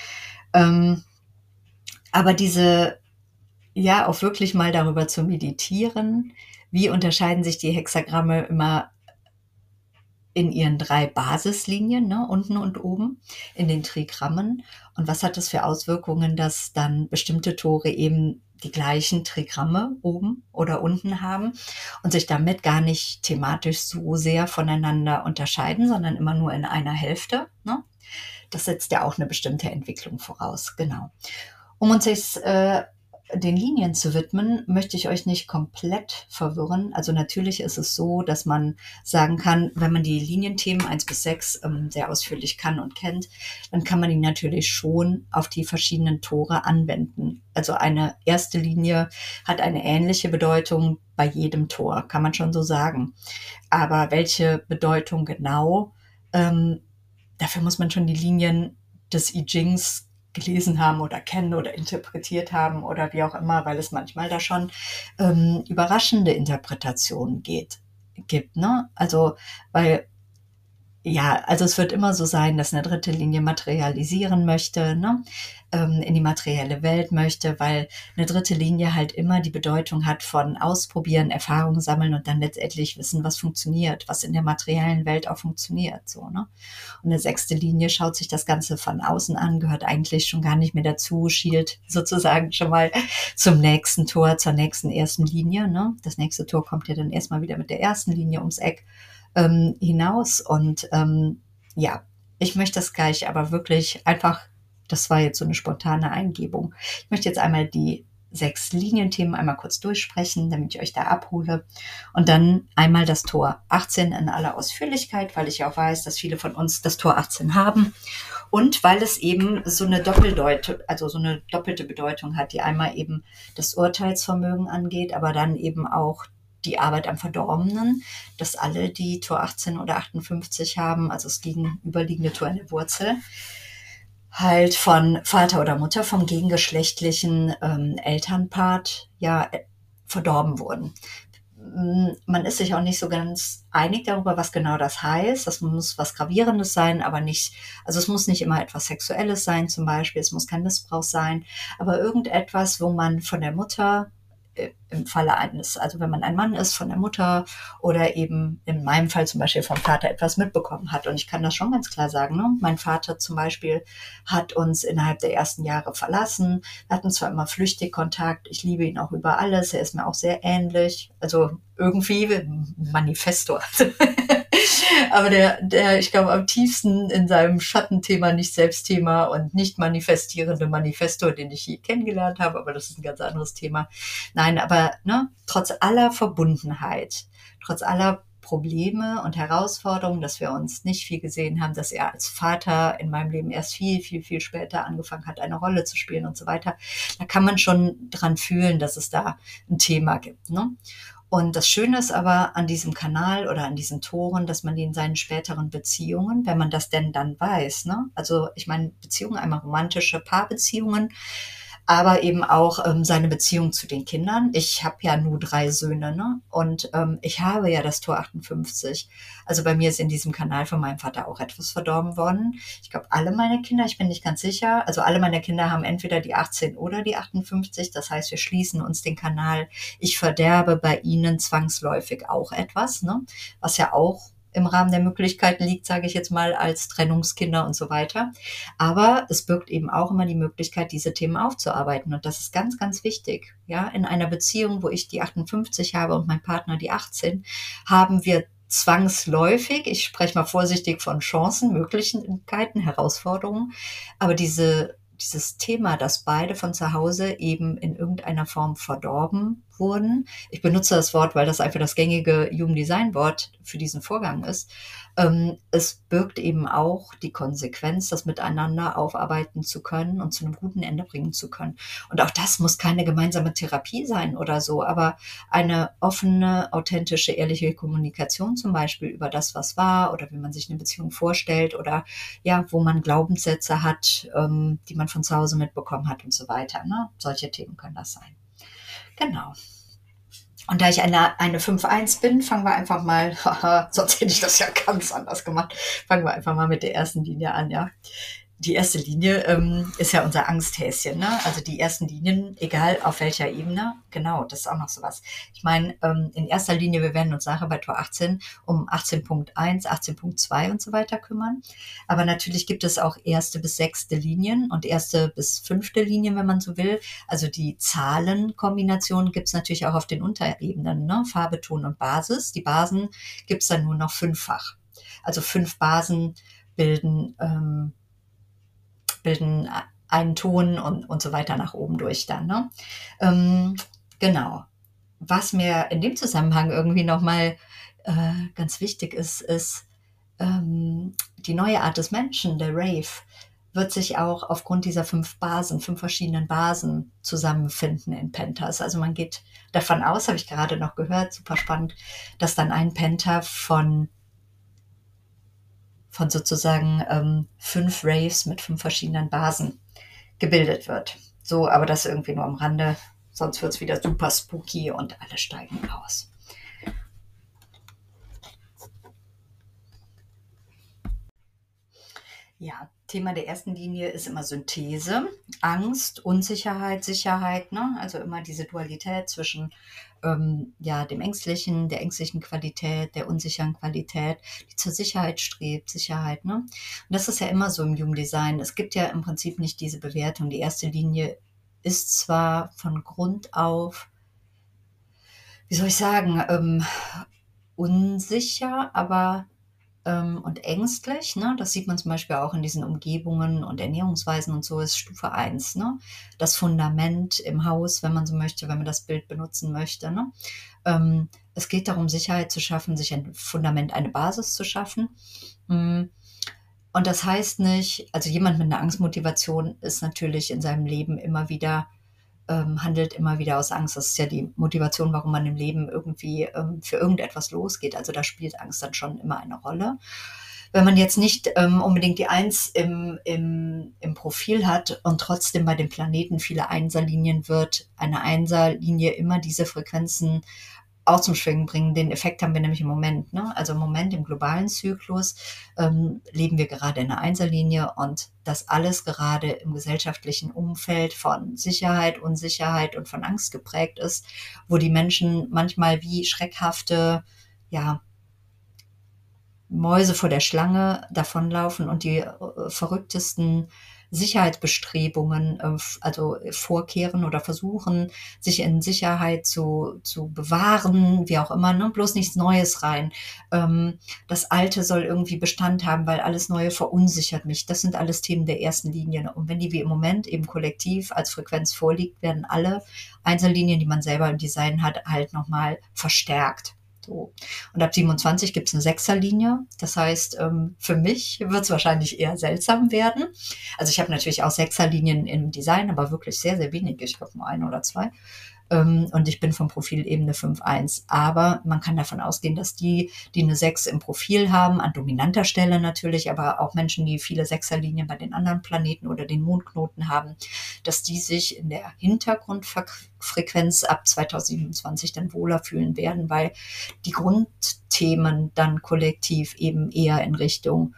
S1: Aber diese, ja, auch wirklich mal darüber zu meditieren, wie unterscheiden sich die Hexagramme immer in ihren 3 Basislinien, ne, unten und oben, in den Trigrammen. Und was hat das für Auswirkungen, dass dann bestimmte Tore eben die gleichen Trigramme oben oder unten haben und sich damit gar nicht thematisch so sehr voneinander unterscheiden, sondern immer nur in einer Hälfte. Ne? Das setzt ja auch eine bestimmte Entwicklung voraus, genau. Um uns jetzt den Linien zu widmen, möchte ich euch nicht komplett verwirren. Also natürlich ist es so, dass man sagen kann, wenn man die Linienthemen 1 bis 6 sehr ausführlich kann und kennt, dann kann man die natürlich schon auf die verschiedenen Tore anwenden. Also eine erste Linie hat eine ähnliche Bedeutung bei jedem Tor, kann man schon so sagen. Aber welche Bedeutung genau, dafür muss man schon die Linien des I Chings gelesen haben oder kennen oder interpretiert haben oder wie auch immer, weil es manchmal da schon überraschende Interpretationen gibt. Ne? Also, weil ja, also es wird immer so sein, dass eine dritte Linie materialisieren möchte, ne? In die materielle Welt möchte, weil eine dritte Linie halt immer die Bedeutung hat von ausprobieren, Erfahrungen sammeln und dann letztendlich wissen, was funktioniert, was in der materiellen Welt auch funktioniert. So, ne? Und eine 6. Linie schaut sich das Ganze von außen an, gehört eigentlich schon gar nicht mehr dazu, schielt sozusagen schon mal zum nächsten Tor, zur nächsten ersten Linie. Ne? Das nächste Tor kommt ja dann erstmal wieder mit der ersten Linie ums Eck hinaus. Und ja, ich möchte das gleich aber wirklich einfach, das war jetzt so eine spontane Eingebung. Ich möchte jetzt einmal die 6 Linienthemen einmal kurz durchsprechen, damit ich euch da abhole. Und dann einmal das Tor 18 in aller Ausführlichkeit, weil ich ja auch weiß, dass viele von uns das Tor 18 haben. Und weil es eben so eine doppelte Bedeutung hat, die einmal eben das Urteilsvermögen angeht, aber dann eben auch die Arbeit am Verdorbenen, dass alle, die Tor 18 oder 58 haben, also das gegenüberliegende Tor in der Wurzel, halt von Vater oder Mutter, vom gegengeschlechtlichen Elternpart, ja, verdorben wurden. Man ist sich auch nicht so ganz einig darüber, was genau das heißt. Das muss was Gravierendes sein, aber nicht, also es muss nicht immer etwas Sexuelles sein zum Beispiel, es muss kein Missbrauch sein, aber irgendetwas, wo man von der Mutter im Falle eines, also wenn man ein Mann ist, von der Mutter oder eben in meinem Fall zum Beispiel vom Vater etwas mitbekommen hat. Und ich kann das schon ganz klar sagen, ne? Mein Vater zum Beispiel hat uns innerhalb der ersten Jahre verlassen. Wir hatten zwar immer flüchtig Kontakt, ich liebe ihn auch über alles, er ist mir auch sehr ähnlich, also irgendwie Manifesto. Aber ich glaube, am tiefsten in seinem Schattenthema, nicht Selbstthema und nicht manifestierende Manifesto, den ich je kennengelernt habe, aber das ist ein ganz anderes Thema. Nein, aber ne, trotz aller Verbundenheit, trotz aller Probleme und Herausforderungen, dass wir uns nicht viel gesehen haben, dass er als Vater in meinem Leben erst viel, viel, viel später angefangen hat, eine Rolle zu spielen und so weiter. Da kann man schon dran fühlen, dass es da ein Thema gibt, ne? Und das Schöne ist aber an diesem Kanal oder an diesen Toren, dass man die in seinen späteren Beziehungen, wenn man das denn dann weiß, ne? Also ich meine Beziehungen, einmal romantische Paarbeziehungen, aber eben auch seine Beziehung zu den Kindern. Ich habe ja nur 3 Söhne, ne? Und ich habe ja das Tor 58. Also bei mir ist in diesem Kanal von meinem Vater auch etwas verdorben worden. Ich glaube, alle meine Kinder, ich bin nicht ganz sicher, also alle meine Kinder haben entweder die 18 oder die 58. Das heißt, wir schließen uns den Kanal. Ich verderbe bei ihnen zwangsläufig auch etwas, ne? Was ja auch im Rahmen der Möglichkeiten liegt, sage ich jetzt mal, als Trennungskinder und so weiter. Aber es birgt eben auch immer die Möglichkeit, diese Themen aufzuarbeiten. Und das ist ganz, ganz wichtig. Ja, in einer Beziehung, wo ich die 58 habe und mein Partner die 18, haben wir zwangsläufig, ich spreche mal vorsichtig von Chancen, Möglichkeiten, Herausforderungen, aber dieses Thema, dass beide von zu Hause eben in irgendeiner Form verdorben wurden. Ich benutze das Wort, weil das einfach das gängige Human Design Wort für diesen Vorgang ist. Es birgt eben auch die Konsequenz, das miteinander aufarbeiten zu können und zu einem guten Ende bringen zu können. Und auch das muss keine gemeinsame Therapie sein oder so, aber eine offene, authentische, ehrliche Kommunikation zum Beispiel über das, was war oder wie man sich eine Beziehung vorstellt oder ja, wo man Glaubenssätze hat, die man von zu Hause mitbekommen hat und so weiter. Ne? Solche Themen können das sein. Genau. Und da ich eine 5-1 bin, fangen wir einfach mal, sonst hätte ich das ja ganz anders gemacht, fangen wir einfach mal mit der ersten Linie an, ja. Die erste Linie ist ja unser Angsthäschen, ne? Also die ersten Linien, egal auf welcher Ebene, genau, das ist auch noch sowas. Ich meine, in erster Linie, wir werden uns nachher bei Tor 18 um 18.1, 18.2 und so weiter kümmern. Aber natürlich gibt es auch erste bis sechste Linien und erste bis fünfte Linien, wenn man so will. Also die Zahlenkombination gibt es natürlich auch auf den Unterebenen, ne? Farbe, Ton und Basis. Die Basen gibt es dann nur noch 5-fach. Also 5 Basen bilden einen Ton und so weiter nach oben durch dann. Ne? Genau. Was mir in dem Zusammenhang irgendwie nochmal ganz wichtig ist die neue Art des Menschen, der Rave, wird sich auch aufgrund dieser 5 verschiedenen Basen zusammenfinden in Pentas. Also man geht davon aus, habe ich gerade noch gehört, super spannend, dass dann ein Penta von sozusagen 5 Raves mit 5 verschiedenen Basen gebildet wird. So, aber das irgendwie nur am Rande, sonst wird es wieder super spooky und alle steigen aus. Ja, Thema der ersten Linie ist immer Synthese, Angst, Unsicherheit, Sicherheit, ne? Also immer diese Dualität zwischen ja, dem Ängstlichen, der ängstlichen Qualität, der unsicheren Qualität, die zur Sicherheit strebt, Sicherheit, ne? Und das ist ja immer so im Human Design. Es gibt ja im Prinzip nicht diese Bewertung. Die erste Linie ist zwar von Grund auf, wie soll ich sagen, unsicher, aber und ängstlich, ne? Das sieht man zum Beispiel auch in diesen Umgebungen und Ernährungsweisen und so, ist Stufe 1, ne? Das Fundament im Haus, wenn man so möchte, wenn man das Bild benutzen möchte, ne? Es geht darum, Sicherheit zu schaffen, sich ein Fundament, eine Basis zu schaffen. Und das heißt nicht, also jemand mit einer Angstmotivation ist natürlich in seinem Leben immer wieder handelt immer wieder aus Angst. Das ist ja die Motivation, warum man im Leben irgendwie für irgendetwas losgeht. Also da spielt Angst dann schon immer eine Rolle. Wenn man jetzt nicht unbedingt die 1 im Profil hat und trotzdem bei den Planeten viele Einserlinien wird, eine Einserlinie immer diese Frequenzen auch zum Schwingen bringen. Den Effekt haben wir nämlich im Moment. Ne? Also im Moment, im globalen Zyklus, leben wir gerade in einer Einserlinie und das alles gerade im gesellschaftlichen Umfeld von Sicherheit, Unsicherheit und von Angst geprägt ist, wo die Menschen manchmal wie schreckhafte, ja, Mäuse vor der Schlange davonlaufen und die verrücktesten Sicherheitsbestrebungen, also vorkehren oder versuchen, sich in Sicherheit zu bewahren, wie auch immer, ne? Bloß nichts Neues rein. Das Alte soll irgendwie Bestand haben, weil alles Neue verunsichert mich. Das sind alles Themen der ersten Linie. Und wenn die wie im Moment eben kollektiv als Frequenz vorliegt, werden alle Einzellinien, die man selber im Design hat, halt nochmal verstärkt. So. Und ab 27 gibt es eine Sechserlinie. Das heißt, für mich wird es wahrscheinlich eher seltsam werden. Also ich habe natürlich auch Sechserlinien im Design, aber wirklich sehr, sehr wenig. Ich glaube nur eine oder zwei. Und ich bin vom Profil eben eine 5-1. Aber man kann davon ausgehen, dass die eine 6 im Profil haben, an dominanter Stelle natürlich, aber auch Menschen, die viele Sechserlinien bei den anderen Planeten oder den Mondknoten haben, dass die sich in der Hintergrundfrequenz ab 2027 dann wohler fühlen werden, weil die Grundthemen dann kollektiv eben eher in Richtung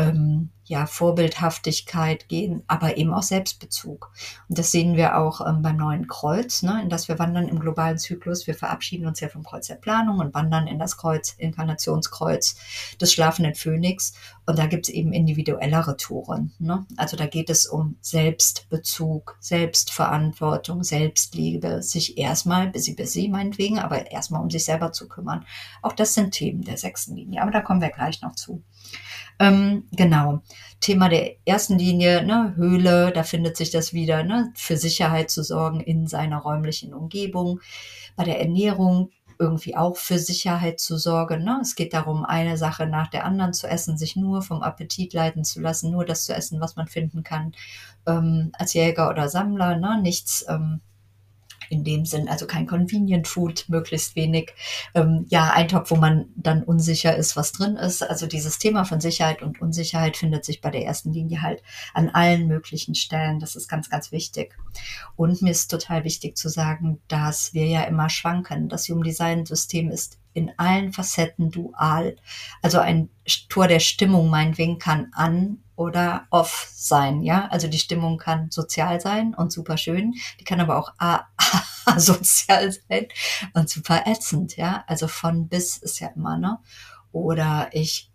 S1: Vorbildhaftigkeit gehen, aber eben auch Selbstbezug. Und das sehen wir auch beim neuen Kreuz, ne, in das wir wandern im globalen Zyklus. Wir verabschieden uns ja vom Kreuz der Planung und wandern in das Kreuz, Inkarnationskreuz des schlafenden Phönix. Und da gibt es eben individuellere Touren. Ne? Also da geht es um Selbstbezug, Selbstverantwortung, Selbstliebe, sich erstmal, busy meinetwegen, aber erstmal um sich selber zu kümmern. Auch das sind Themen der 6. Linie, aber da kommen wir gleich noch zu. Genau. Thema der ersten Linie, ne, Höhle, da findet sich das wieder, ne, für Sicherheit zu sorgen in seiner räumlichen Umgebung. Bei der Ernährung irgendwie auch für Sicherheit zu sorgen. Ne? Es geht darum, eine Sache nach der anderen zu essen, sich nur vom Appetit leiten zu lassen, nur das zu essen, was man finden kann, als Jäger oder Sammler, ne? Nichts in dem Sinn, also kein Convenient Food, möglichst wenig, Eintopf, wo man dann unsicher ist, was drin ist. Also dieses Thema von Sicherheit und Unsicherheit findet sich bei der ersten Linie halt an allen möglichen Stellen. Das ist ganz, ganz wichtig. Und mir ist total wichtig zu sagen, dass wir ja immer schwanken. Das Human Design System ist in allen Facetten dual. Also ein Tor der Stimmung meinetwegen kann an oder off sein, ja. Also die Stimmung kann sozial sein und super schön, die kann aber auch asozial sein und super ätzend, ja. Also von bis ist ja immer, ne? Oder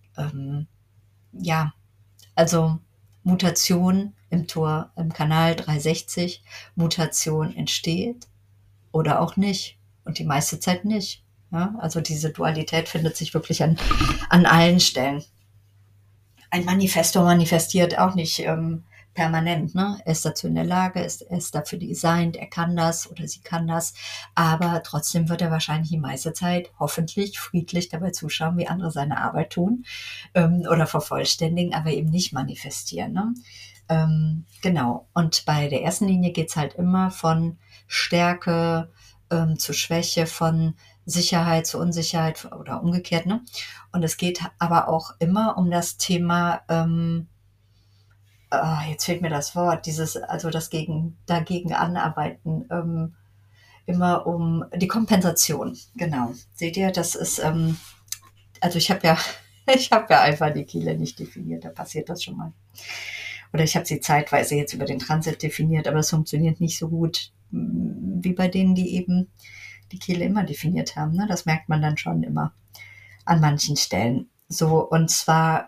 S1: also Mutation im Tor, im Kanal 360, Mutation entsteht oder auch nicht und die meiste Zeit nicht. Ja? Also diese Dualität findet sich wirklich an allen Stellen. Ein Manifestor manifestiert auch nicht permanent. Ne? Er ist dazu in der Lage, er ist dafür designt, er kann das oder sie kann das, aber trotzdem wird er wahrscheinlich die meiste Zeit hoffentlich friedlich dabei zuschauen, wie andere seine Arbeit tun oder vervollständigen, aber eben nicht manifestieren. Ne? Genau. Und bei der ersten Linie geht es halt immer von Stärke zu Schwäche, von Sicherheit zu Unsicherheit oder umgekehrt. Ne? Und es geht aber auch immer um das Thema, jetzt fehlt mir das Wort, also das dagegen anarbeiten, immer um die Kompensation. Genau. Seht ihr, das ist, also ich habe ja, ich habe ja einfach die Kehle nicht definiert, da passiert das schon mal. Oder ich habe sie zeitweise jetzt über den Transit definiert, aber es funktioniert nicht so gut wie bei denen, die eben die Kehle immer definiert haben. Ne? Das merkt man dann schon immer an manchen Stellen. So, und zwar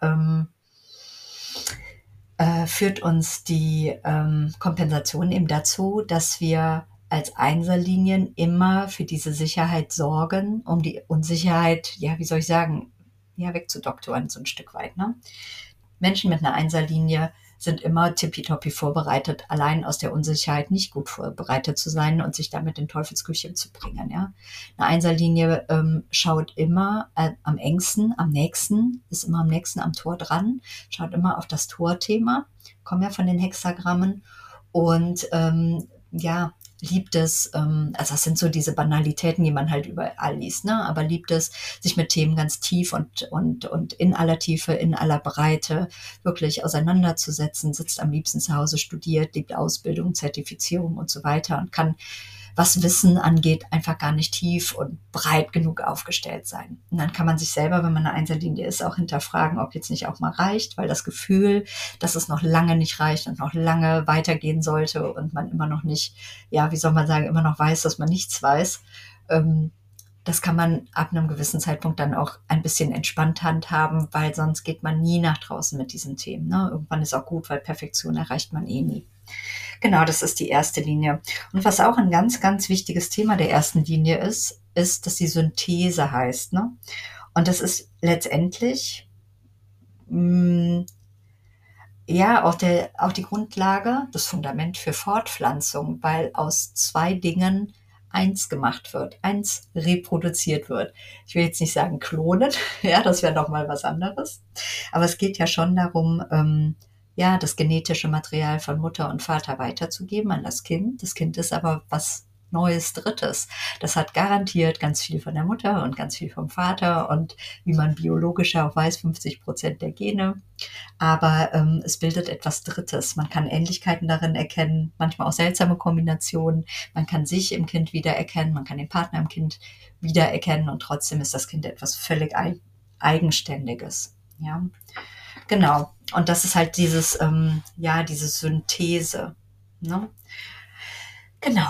S1: führt uns die Kompensation eben dazu, dass wir als Einserlinien immer für diese Sicherheit sorgen, um die Unsicherheit, ja, wie soll ich sagen, ja, wegzudoktoren so ein Stück weit. Ne? Menschen mit einer Einserlinie sind immer tippitoppi vorbereitet, allein aus der Unsicherheit nicht gut vorbereitet zu sein und sich damit in Teufelsküche zu bringen. Ja? Eine Einserlinie schaut immer am nächsten am Tor dran, schaut immer auf das Torthema, kommen ja von den Hexagrammen und liebt es, also das sind so diese Banalitäten, die man halt überall liest, ne? Aber liebt es, sich mit Themen ganz tief und in aller Tiefe, in aller Breite wirklich auseinanderzusetzen, sitzt am liebsten zu Hause, studiert, liebt Ausbildung, Zertifizierung und so weiter und kann was Wissen angeht, einfach gar nicht tief und breit genug aufgestellt sein. Und dann kann man sich selber, wenn man eine Einserlinie ist, auch hinterfragen, ob jetzt nicht auch mal reicht, weil das Gefühl, dass es noch lange nicht reicht und noch lange weitergehen sollte und man immer noch nicht, ja, wie soll man sagen, immer noch weiß, dass man nichts weiß, das kann man ab einem gewissen Zeitpunkt dann auch ein bisschen entspannt handhaben, weil sonst geht man nie nach draußen mit diesen Themen. Ne? Irgendwann ist auch gut, weil Perfektion erreicht man eh nie. Genau, das ist die erste Linie. Und was auch ein ganz, ganz wichtiges Thema der ersten Linie ist, dass die Synthese heißt. Ne? Und das ist letztendlich ja auch die Grundlage, das Fundament für Fortpflanzung, weil aus zwei Dingen eins gemacht wird, eins reproduziert wird. Ich will jetzt nicht sagen klonen, ja, das wäre noch mal was anderes. Aber es geht ja schon darum, ja, das genetische Material von Mutter und Vater weiterzugeben an das Kind. Das Kind ist aber was Neues, Drittes. Das hat garantiert ganz viel von der Mutter und ganz viel vom Vater und wie man biologisch auch weiß, 50% der Gene. Aber es bildet etwas Drittes. Man kann Ähnlichkeiten darin erkennen, manchmal auch seltsame Kombinationen. Man kann sich im Kind wiedererkennen, man kann den Partner im Kind wiedererkennen und trotzdem ist das Kind etwas völlig Eigenständiges. Ja, genau. Und das ist halt ja, diese Synthese. Ne? Genau.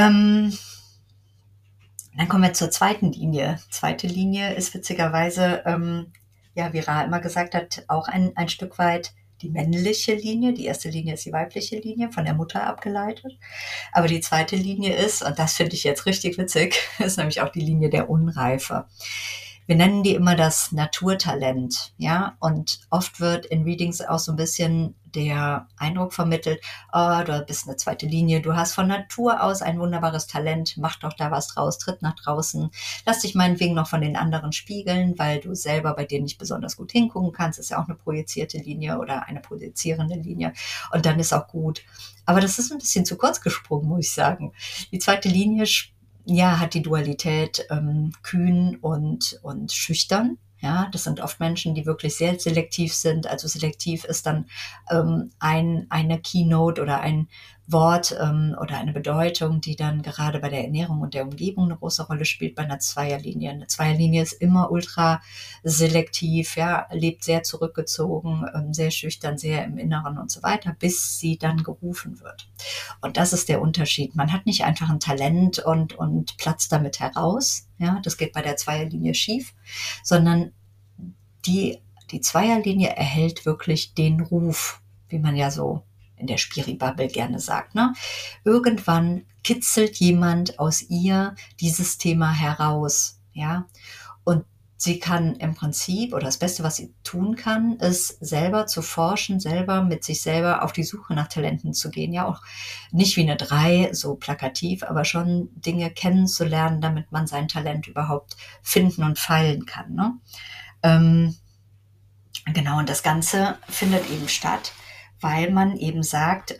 S1: Dann kommen wir zur zweiten Linie. Zweite Linie ist witzigerweise, ja, wie Ra immer gesagt hat, auch ein Stück weit die männliche Linie. Die erste Linie ist die weibliche Linie, von der Mutter abgeleitet. Aber die zweite Linie ist, und das finde ich jetzt richtig witzig, ist nämlich auch die Linie der Unreife. Wir nennen die immer das Naturtalent, ja, und oft wird in Readings auch so ein bisschen der Eindruck vermittelt, oh, du bist eine zweite Linie, du hast von Natur aus ein wunderbares Talent, mach doch da was draus, tritt nach draußen, lass dich meinetwegen noch von den anderen spiegeln, weil du selber bei dir nicht besonders gut hingucken kannst, ist ja auch eine projizierte Linie oder eine projizierende Linie und dann ist auch gut. Aber das ist ein bisschen zu kurz gesprungen, muss ich sagen. Die zweite Linie ja, hat die Dualität kühn und schüchtern. Ja, das sind oft Menschen, die wirklich sehr selektiv sind. Also selektiv ist dann eine Keynote oder ein Wort oder eine Bedeutung, die dann gerade bei der Ernährung und der Umgebung eine große Rolle spielt bei einer Zweierlinie. Eine Zweierlinie ist immer ultra selektiv, ja, lebt sehr zurückgezogen, sehr schüchtern, sehr im Inneren und so weiter, bis sie dann gerufen wird. Und das ist der Unterschied. Man hat nicht einfach ein Talent und platzt damit heraus. Ja, das geht bei der Zweierlinie schief, sondern die Zweierlinie erhält wirklich den Ruf, wie man ja so in der Spiri-Bubble gerne sagt. Ne? Irgendwann kitzelt jemand aus ihr dieses Thema heraus. Ja? Und sie kann im Prinzip, oder das Beste, was sie tun kann, ist selber zu forschen, selber mit sich selber auf die Suche nach Talenten zu gehen. Ja, auch nicht wie eine 3, so plakativ, aber schon Dinge kennenzulernen, damit man sein Talent überhaupt finden und feilen kann. Ne? Genau, und das Ganze findet eben statt, weil man eben sagt,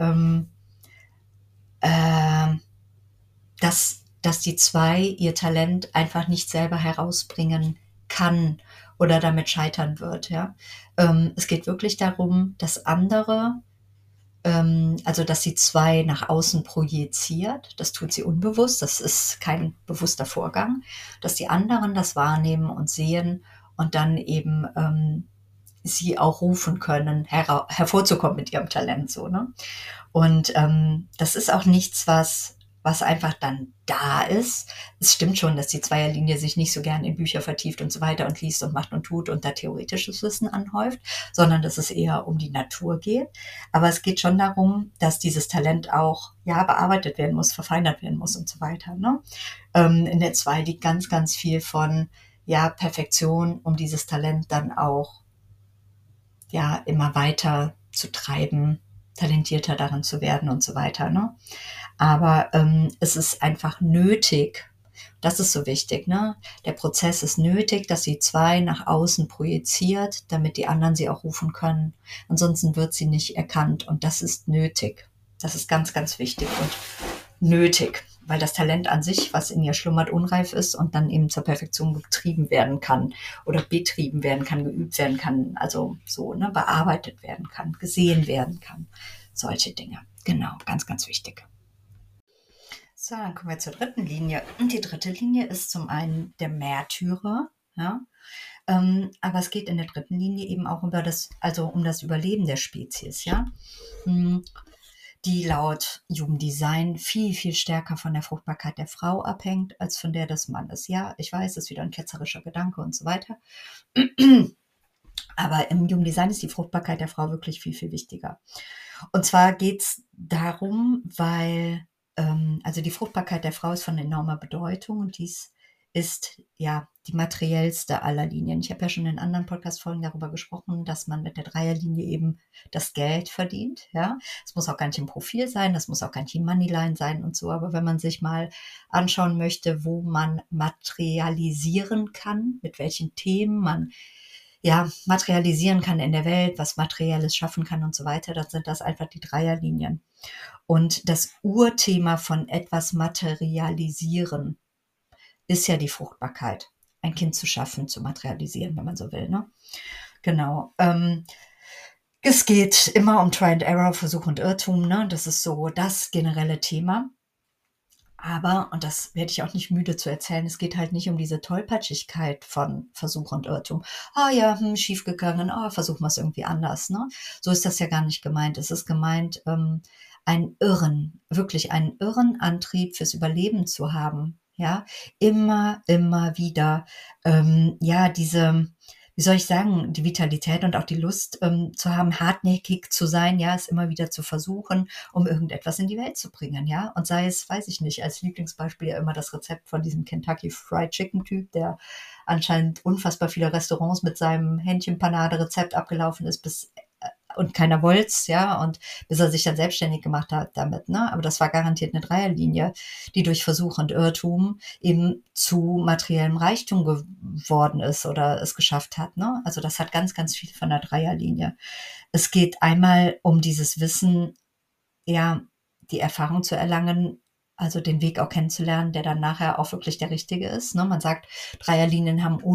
S1: dass die 2 ihr Talent einfach nicht selber herausbringen kann oder damit scheitern wird. Ja? Es geht wirklich darum, dass andere, also dass die 2 nach außen projiziert, das tut sie unbewusst, das ist kein bewusster Vorgang, dass die anderen das wahrnehmen und sehen und dann eben sie auch rufen können, hervorzukommen mit ihrem Talent so, ne? Und das ist auch nichts, was einfach dann da ist. Es stimmt schon, dass die Zweierlinie sich nicht so gern in Bücher vertieft und so weiter und liest und macht und tut und da theoretisches Wissen anhäuft, sondern dass es eher um die Natur geht. Aber es geht schon darum, dass dieses Talent auch ja bearbeitet werden muss, verfeinert werden muss und so weiter. Ne? In der 2 liegt ganz, ganz viel von ja Perfektion, um dieses Talent dann auch ja immer weiter zu treiben, talentierter darin zu werden und so weiter. Ne? Aber es ist einfach nötig, das ist so wichtig, ne? Der Prozess ist nötig, dass die 2 nach außen projiziert, damit die anderen sie auch rufen können. Ansonsten wird sie nicht erkannt und das ist nötig. Das ist ganz, ganz wichtig und nötig, weil das Talent an sich, was in ihr schlummert, unreif ist und dann eben zur Perfektion getrieben werden kann oder betrieben werden kann, geübt werden kann, also so, ne, bearbeitet werden kann, gesehen werden kann. Solche Dinge. Genau, ganz, ganz wichtig. So, dann kommen wir zur dritten Linie. Und die dritte Linie ist zum einen der Märtyrer, ja. Aber es geht in der dritten Linie eben auch um das Überleben der Spezies, ja. Die laut Human Design viel, viel stärker von der Fruchtbarkeit der Frau abhängt, als von der des Mannes. Ja, ich weiß, das ist wieder ein ketzerischer Gedanke und so weiter. Aber im Human Design ist die Fruchtbarkeit der Frau wirklich viel, viel wichtiger. Und zwar geht es darum, weil also die Fruchtbarkeit der Frau ist von enormer Bedeutung und dies ist ja die materiellste aller Linien. Ich habe ja schon in anderen Podcast-Folgen darüber gesprochen, dass man mit der Dreierlinie eben das Geld verdient. Ja, es muss auch gar nicht im Profil sein, das muss auch gar nicht im Moneyline sein und so. Aber wenn man sich mal anschauen möchte, wo man materialisieren kann, mit welchen Themen man ja, materialisieren kann in der Welt, was Materielles schaffen kann und so weiter, dann sind das einfach die Dreierlinien. Und das Urthema von etwas materialisieren ist ja die Fruchtbarkeit. Ein Kind zu schaffen, zu materialisieren, wenn man so will. Ne? Genau. Es geht immer um Try and Error, Versuch und Irrtum. Ne? Das ist so das generelle Thema. Aber, und das werde ich auch nicht müde zu erzählen, es geht halt nicht um diese Tollpatschigkeit von Versuch und Irrtum. Ah ja, schief gegangen, versuchen wir es irgendwie anders. Ne? So ist das ja gar nicht gemeint. Es ist gemeint, wirklich einen irren Antrieb fürs Überleben zu haben. Ja, immer wieder, ja, wie soll ich sagen, die Vitalität und auch die Lust zu haben, hartnäckig zu sein, ja, es immer wieder zu versuchen, um irgendetwas in die Welt zu bringen, ja. Und sei es, weiß ich nicht, als Lieblingsbeispiel ja immer das Rezept von diesem Kentucky Fried Chicken Typ, der anscheinend unfassbar viele Restaurants mit seinem Hähnchenpanade-Rezept abgelaufen ist, und keiner wollt's, ja, und bis er sich dann selbstständig gemacht hat damit, ne, aber das war garantiert eine Dreierlinie, die durch Versuch und Irrtum eben zu materiellem Reichtum geworden ist oder es geschafft hat, ne, also das hat ganz, ganz viel von der Dreierlinie. Es geht einmal um dieses Wissen, ja, die Erfahrung zu erlangen, also den Weg auch kennenzulernen, der dann nachher auch wirklich der richtige ist, ne, man sagt, Dreierlinien haben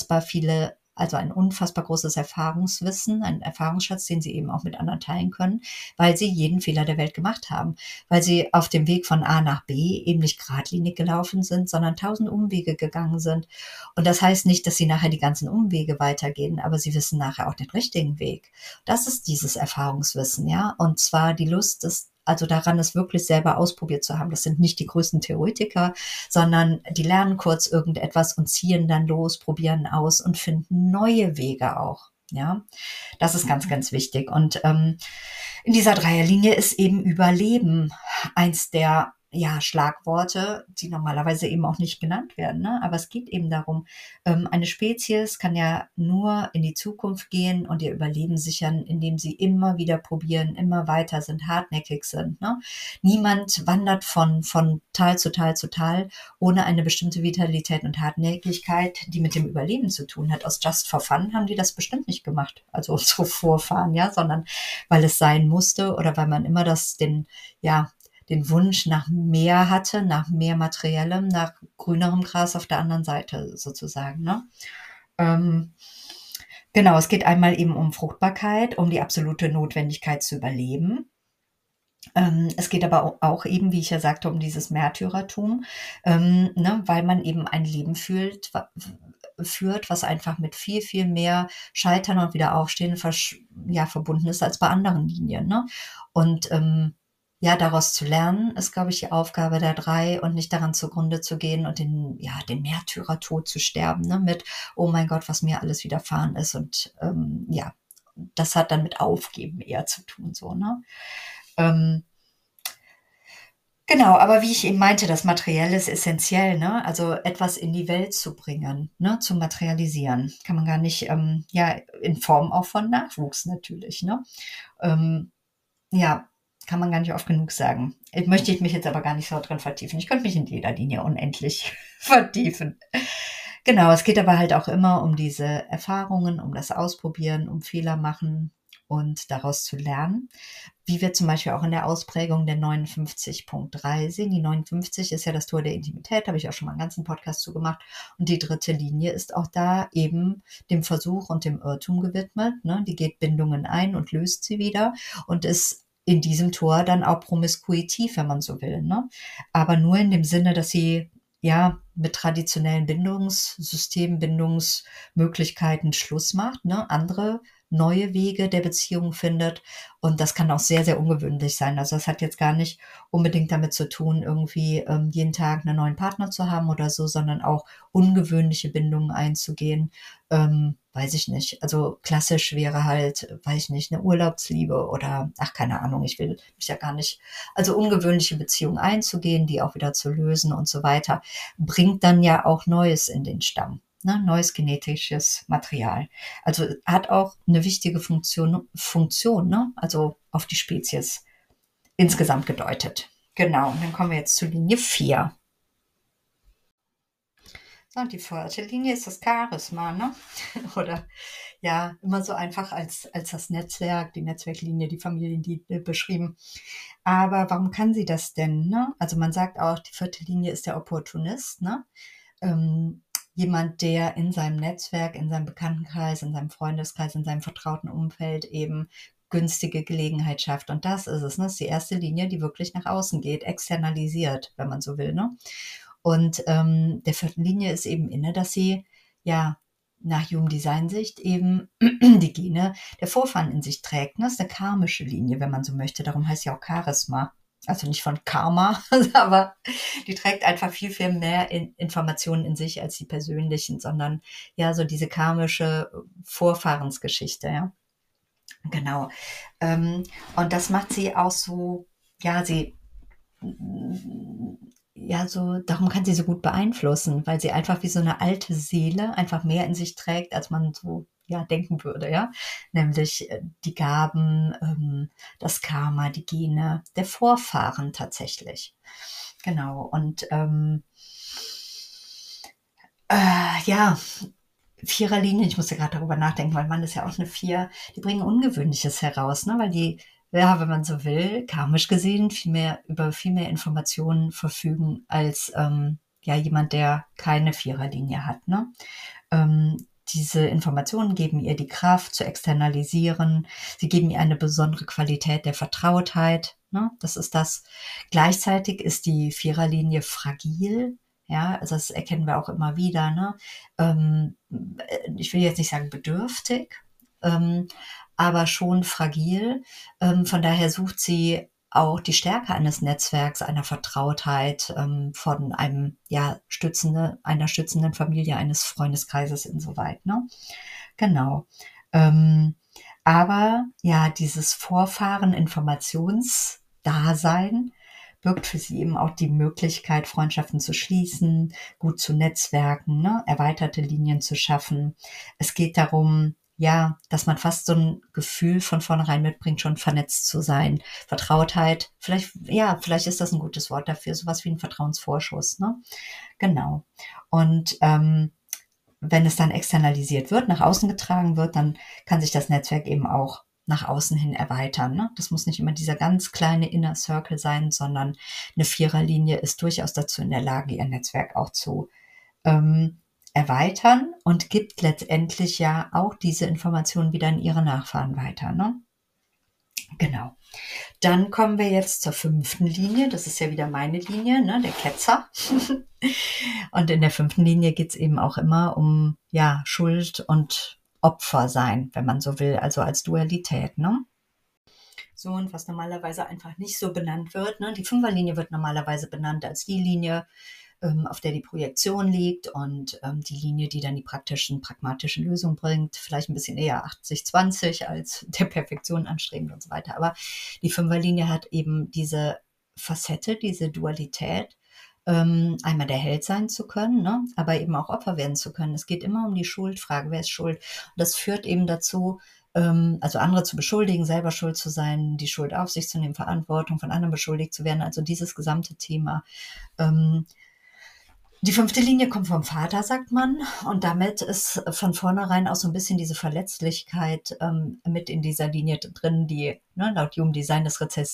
S1: ein unfassbar großes Erfahrungswissen, einen Erfahrungsschatz, den sie eben auch mit anderen teilen können, weil sie jeden Fehler der Welt gemacht haben, weil sie auf dem Weg von A nach B eben nicht geradlinig gelaufen sind, sondern 1000 Umwege gegangen sind. Und das heißt nicht, dass sie nachher die ganzen Umwege weitergehen, aber sie wissen nachher auch den richtigen Weg. Das ist dieses Erfahrungswissen, ja. Und zwar die Lust, also daran, es wirklich selber ausprobiert zu haben. Das sind nicht die größten Theoretiker, sondern die lernen kurz irgendetwas und ziehen dann los, probieren aus und finden neue Wege auch. Ja, das ist ganz, ganz wichtig. Und in dieser Dreierlinie ist eben Überleben eins der Schlagworte, die normalerweise eben auch nicht genannt werden. Ne? Aber es geht eben darum, eine Spezies kann ja nur in die Zukunft gehen und ihr Überleben sichern, indem sie immer wieder probieren, immer weiter sind, hartnäckig sind. Ne? Niemand wandert von Tal zu Tal zu Tal ohne eine bestimmte Vitalität und Hartnäckigkeit, die mit dem Überleben zu tun hat. Aus Just for Fun haben die das bestimmt nicht gemacht, also unsere Vorfahren, ja, sondern weil es sein musste oder weil man immer den Wunsch nach mehr hatte, nach mehr Materiellem, nach grünerem Gras auf der anderen Seite sozusagen. Ne? Genau, es geht einmal eben um Fruchtbarkeit, um die absolute Notwendigkeit zu überleben. Es geht aber auch eben, wie ich ja sagte, um dieses Märtyrertum, ne, weil man eben ein Leben führt, was einfach mit viel, viel mehr Scheitern und Wiederaufstehen verbunden ist als bei anderen Linien. Ne? Und daraus zu lernen, ist, glaube ich, die Aufgabe der drei und nicht daran zugrunde zu gehen und den Märtyrertod zu sterben, ne, mit, oh mein Gott, was mir alles widerfahren ist. Und das hat dann mit Aufgeben eher zu tun, so, ne? Genau, aber wie ich eben meinte, das Materielle ist essentiell, ne? Also etwas in die Welt zu bringen, ne? Zu materialisieren. Kann man gar nicht, in Form auch von Nachwuchs natürlich, ne? Ja, kann man gar nicht oft genug sagen. Möchte ich mich jetzt aber gar nicht so drin vertiefen. Ich könnte mich in jeder Linie unendlich vertiefen. Genau, es geht aber halt auch immer um diese Erfahrungen, um das Ausprobieren, um Fehler machen und daraus zu lernen. Wie wir zum Beispiel auch in der Ausprägung der 59.3 sehen. Die 59 ist ja das Tor der Intimität, habe ich auch schon mal einen ganzen Podcast zu gemacht. Und die dritte Linie ist auch da eben dem Versuch und dem Irrtum gewidmet. Ne? Die geht Bindungen ein und löst sie wieder und ist in diesem Tor dann auch promiskuitiv, wenn man so will, ne? Aber nur in dem Sinne, dass sie ja mit traditionellen Bindungssystemen, Bindungsmöglichkeiten Schluss macht, ne? Andere neue Wege der Beziehung findet. Und das kann auch sehr, sehr ungewöhnlich sein. Also das hat jetzt gar nicht unbedingt damit zu tun, irgendwie jeden Tag einen neuen Partner zu haben oder so, sondern auch ungewöhnliche Bindungen einzugehen. Weiß ich nicht. Also klassisch wäre halt, weiß ich nicht, eine Urlaubsliebe oder, ach, keine Ahnung, ich will mich ja gar nicht, also ungewöhnliche Beziehungen einzugehen, die auch wieder zu lösen und so weiter, bringt dann ja auch Neues in den Stamm. Ne, neues genetisches Material. Also hat auch eine wichtige Funktion, ne? Also auf die Spezies insgesamt gedeutet. Genau, und dann kommen wir jetzt zu Linie 4. So, und die vierte Linie ist das Charisma, ne? Oder ja, immer so einfach als das Netzwerk, die Netzwerklinie, die Familienlinie beschrieben. Aber warum kann sie das denn, ne? Also man sagt auch, die vierte Linie ist der Opportunist, ne? Jemand, der in seinem Netzwerk, in seinem Bekanntenkreis, in seinem Freundeskreis, in seinem vertrauten Umfeld eben günstige Gelegenheit schafft. Und das ist es, ne? Das ist die erste Linie, die wirklich nach außen geht, externalisiert, wenn man so will, ne? Und der vierten Linie ist eben inne, dass sie ja nach Human Design Sicht eben die Gene der Vorfahren in sich trägt. Ne? Das ist eine karmische Linie, wenn man so möchte. Darum heißt ja auch Charisma. Also nicht von Karma, aber die trägt einfach viel, viel mehr Informationen in sich als die persönlichen, sondern ja, so diese karmische Vorfahrensgeschichte, ja. Genau. Und das macht sie auch so, ja, ja, so, darum kann sie so gut beeinflussen, weil sie einfach wie so eine alte Seele einfach mehr in sich trägt, als man so, ja, denken würde, ja. Nämlich die Gaben, das Karma, die Gene der Vorfahren tatsächlich. Genau. Und ja, Viererlinien, ich musste gerade darüber nachdenken, weil Mann ist ja auch eine Vier, die bringen Ungewöhnliches heraus, ne? Weil die, ja, wenn man so will, karmisch gesehen über viel mehr Informationen verfügen als ja jemand, der keine Viererlinie hat, ne? Diese Informationen geben ihr die Kraft zu externalisieren. Sie geben ihr eine besondere Qualität der Vertrautheit. Ne? Das ist das. Gleichzeitig ist die Viererlinie fragil. Ja, also das erkennen wir auch immer wieder. Ne? Ich will jetzt nicht sagen bedürftig, ähm, aber schon fragil. Von daher sucht sie auch die Stärke eines Netzwerks, einer Vertrautheit, von einem, ja, einer stützenden Familie, eines Freundeskreises insoweit, ne? Genau. Ähm, aber ja, dieses Vorfahren-Informationsdasein birgt für sie eben auch die Möglichkeit, Freundschaften zu schließen, gut zu netzwerken, ne? Erweiterte Linien zu schaffen. Es geht darum, ja, dass man fast so ein Gefühl von vornherein mitbringt, schon vernetzt zu sein. Vertrautheit, vielleicht, ja, vielleicht ist das ein gutes Wort dafür, sowas wie ein Vertrauensvorschuss, ne? Genau. Und wenn es dann externalisiert wird, nach außen getragen wird, dann kann sich das Netzwerk eben auch nach außen hin erweitern. Ne? Das muss nicht immer dieser ganz kleine Inner Circle sein, sondern eine Viererlinie ist durchaus dazu in der Lage, ihr Netzwerk auch zu erweitern und gibt letztendlich ja auch diese Informationen wieder an ihre Nachfahren weiter. Ne? Genau. Dann kommen wir jetzt zur fünften Linie. Das ist ja wieder meine Linie, ne? Der Ketzer. Und in der fünften Linie geht es eben auch immer um ja, Schuld und Opfer sein, wenn man so will, also als Dualität. Ne? So, und was normalerweise einfach nicht so benannt wird, ne? Die Fünferlinie wird normalerweise benannt als die Linie, auf der die Projektion liegt und die Linie, die dann die pragmatischen Lösungen bringt, vielleicht ein bisschen eher 80-20 als der Perfektion anstrebend und so weiter. Aber die Fünferlinie hat eben diese Facette, diese Dualität, einmal der Held sein zu können, ne? Aber eben auch Opfer werden zu können. Es geht immer um die Schuldfrage, wer ist schuld? Und das führt eben dazu, also andere zu beschuldigen, selber schuld zu sein, die Schuld auf sich zu nehmen, Verantwortung von anderen beschuldigt zu werden, also dieses gesamte Thema. Die fünfte Linie kommt vom Vater, sagt man, und damit ist von vornherein auch so ein bisschen diese Verletzlichkeit mit in dieser Linie drin, die, ne, laut Human Design das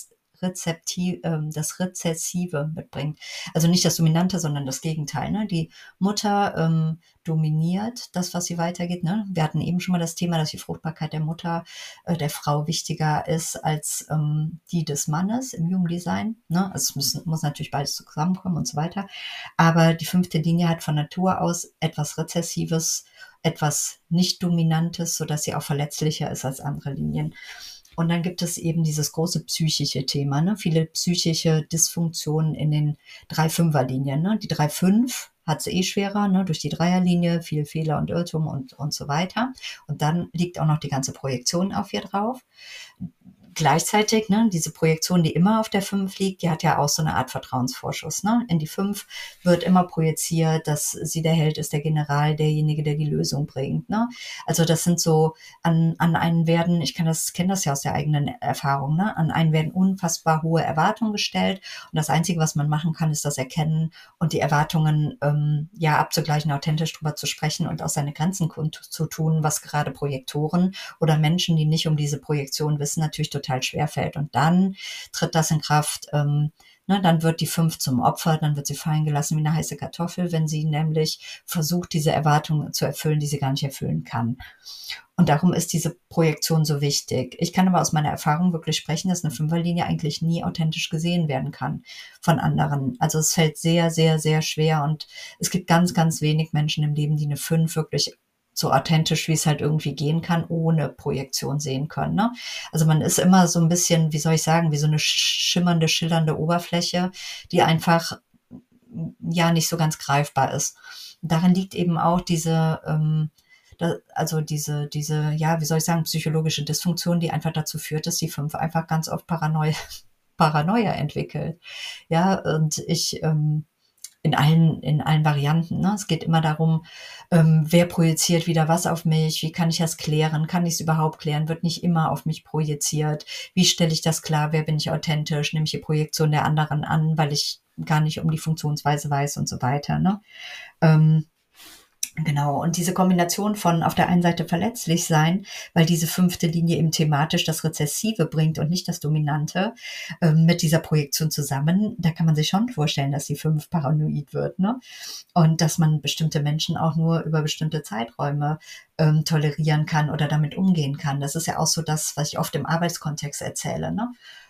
S1: das Rezessive mitbringt. Also nicht das Dominante, sondern das Gegenteil. Ne? Die Mutter dominiert das, was sie weitergeht. Ne? Wir hatten eben schon mal das Thema, dass die Fruchtbarkeit der Mutter, der Frau wichtiger ist als die des Mannes im Human Design. Ne? Also es muss natürlich beides zusammenkommen und so weiter. Aber die 5. Linie hat von Natur aus etwas Rezessives, etwas Nicht-Dominantes, sodass sie auch verletzlicher ist als andere Linien. Und dann gibt es eben dieses große psychische Thema, ne? Viele psychische Dysfunktionen in den 3-5er-Linien. Ne? Die 3-5 hat es schwerer, ne? Durch die Dreierlinie, viel Fehler und Irrtum und so weiter. Und dann liegt auch noch die ganze Projektion auf ihr drauf. Gleichzeitig, ne, diese Projektion, die immer auf der 5 liegt, die hat ja auch so eine Art Vertrauensvorschuss. Ne? In die 5 wird immer projiziert, dass sie der Held ist, der General, derjenige, der die Lösung bringt. Ne? Also das sind so, an einen werden, ich kenne das ja aus der eigenen Erfahrung, ne? An einen werden unfassbar hohe Erwartungen gestellt. Und das Einzige, was man machen kann, ist das Erkennen und die Erwartungen abzugleichen, authentisch drüber zu sprechen und auch seine Grenzen kundzutun, was gerade Projektoren oder Menschen, die nicht um diese Projektion wissen, natürlich total schwer fällt. Und dann tritt das in Kraft, dann wird die 5 zum Opfer, dann wird sie fallen gelassen wie eine heiße Kartoffel, wenn sie nämlich versucht, diese Erwartungen zu erfüllen, die sie gar nicht erfüllen kann. Und darum ist diese Projektion so wichtig. Ich kann aber aus meiner Erfahrung wirklich sprechen, dass eine 5er-Linie eigentlich nie authentisch gesehen werden kann von anderen. Also es fällt sehr, sehr, sehr schwer und es gibt ganz, ganz wenig Menschen im Leben, die eine 5 wirklich so authentisch, wie es halt irgendwie gehen kann, ohne Projektion sehen können. Ne? Also man ist immer so ein bisschen, wie soll ich sagen, wie so eine schimmernde, schillernde Oberfläche, die einfach nicht so ganz greifbar ist. Darin liegt eben auch diese, wie soll ich sagen, psychologische Dysfunktion, die einfach dazu führt, dass die 5 einfach ganz oft Paranoia entwickelt. Ja, und in allen Varianten. Ne? Es geht immer darum, wer projiziert wieder was auf mich, wie kann ich das klären, kann ich es überhaupt klären, wird nicht immer auf mich projiziert, wie stelle ich das klar, wer bin ich authentisch, nehme ich die Projektion der anderen an, weil ich gar nicht um die Funktionsweise weiß und so weiter. Ne? Genau, und diese Kombination von auf der einen Seite verletzlich sein, weil diese 5. Linie eben thematisch das Rezessive bringt und nicht das Dominante, mit dieser Projektion zusammen, da kann man sich schon vorstellen, dass die 5 paranoid wird, ne? Und dass man bestimmte Menschen auch nur über bestimmte Zeiträume tolerieren kann oder damit umgehen kann. Das ist ja auch so das, was ich oft im Arbeitskontext erzähle, ne?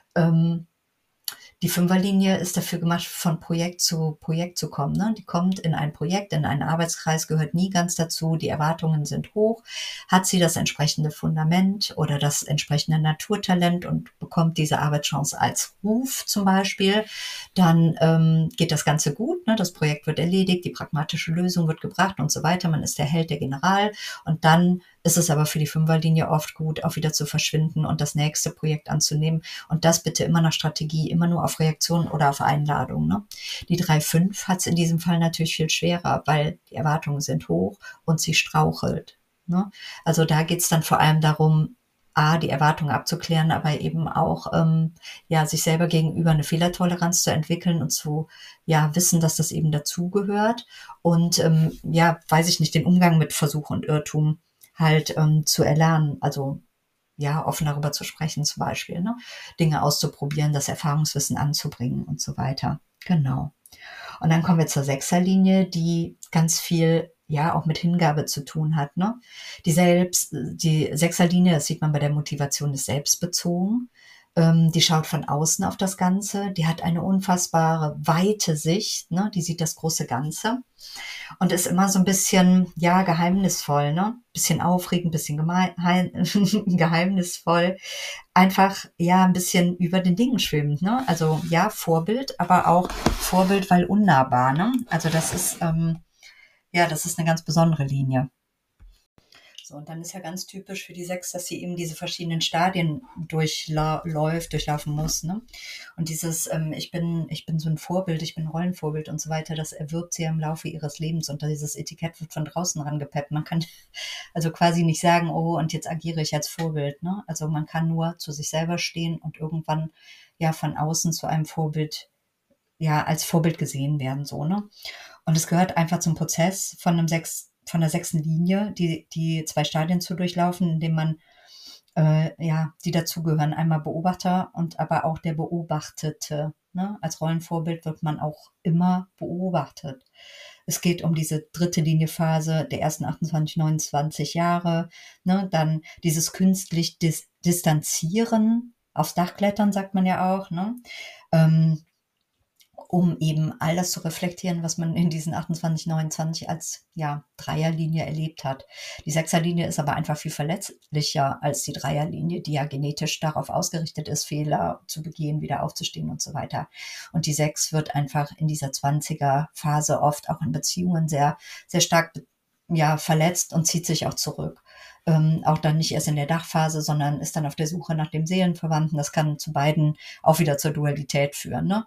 S1: Die 5er-Linie ist dafür gemacht, von Projekt zu kommen. Ne? Die kommt in ein Projekt, in einen Arbeitskreis, gehört nie ganz dazu. Die Erwartungen sind hoch. Hat sie das entsprechende Fundament oder das entsprechende Naturtalent und bekommt diese Arbeitschance als Ruf zum Beispiel, dann geht das Ganze gut. Ne? Das Projekt wird erledigt, die pragmatische Lösung wird gebracht und so weiter. Man ist der Held, der General. Und dann ist es aber für die 5er-Linie oft gut, auch wieder zu verschwinden und das nächste Projekt anzunehmen. Und das bitte immer nach Strategie, immer nur auf Reaktion oder auf Einladung. Ne? Die 3-5 hat es in diesem Fall natürlich viel schwerer, weil die Erwartungen sind hoch und sie strauchelt. Ne? Also da geht es dann vor allem darum, die Erwartungen abzuklären, aber eben auch sich selber gegenüber eine Fehlertoleranz zu entwickeln und zu wissen, dass das eben dazugehört und weiß ich nicht, den Umgang mit Versuch und Irrtum halt zu erlernen, also offen darüber zu sprechen zum Beispiel, ne? Dinge auszuprobieren, das Erfahrungswissen anzubringen und so weiter. Genau. Und dann kommen wir zur 6er-Linie, die ganz viel auch mit Hingabe zu tun hat. Ne? Die 6er-Linie, das sieht man bei der Motivation, ist selbstbezogen. Die schaut von außen auf das Ganze. Die hat eine unfassbare weite Sicht. Ne? Die sieht das große Ganze und ist immer so ein bisschen, geheimnisvoll, ne? Bisschen aufregend, bisschen geheimnisvoll. Einfach, ein bisschen über den Dingen schwimmt, ne? Also, Vorbild, aber auch Vorbild, weil unnahbar, ne? Also, das ist eine ganz besondere Linie. So, und dann ist ja ganz typisch für die 6, dass sie eben diese verschiedenen Stadien durchlaufen muss. Ne? Und dieses, ich bin so ein Vorbild, ich bin ein Rollenvorbild und so weiter, das erwirbt sie ja im Laufe ihres Lebens und dieses Etikett wird von draußen rangepeppt. Man kann also quasi nicht sagen, oh, und jetzt agiere ich als Vorbild. Ne? Also man kann nur zu sich selber stehen und irgendwann von außen zu einem Vorbild, als Vorbild gesehen werden. So, ne? Und es gehört einfach zum Prozess von der 6. Linie, die 2 Stadien zu durchlaufen, indem man ja, die dazugehören. Einmal Beobachter und aber auch der Beobachtete. Ne? Als Rollenvorbild wird man auch immer beobachtet. Es geht um diese dritte Liniephase der ersten 28, 29 Jahre. Ne? Dann dieses künstlich Distanzieren, aufs Dach klettern, sagt man ja auch. Ne? Ähm, um eben all das zu reflektieren, was man in diesen 28, 29 als ja, Dreierlinie erlebt hat. Die Sechserlinie ist aber einfach viel verletzlicher als die Dreierlinie, die ja genetisch darauf ausgerichtet ist, Fehler zu begehen, wieder aufzustehen und so weiter. Und die Sechs wird einfach in dieser 20er-Phase oft auch in Beziehungen sehr, sehr stark ja, verletzt und zieht sich auch zurück. Auch dann nicht erst in der Dachphase, sondern ist dann auf der Suche nach dem Seelenverwandten. Das kann zu beiden auch wieder zur Dualität führen. Ne?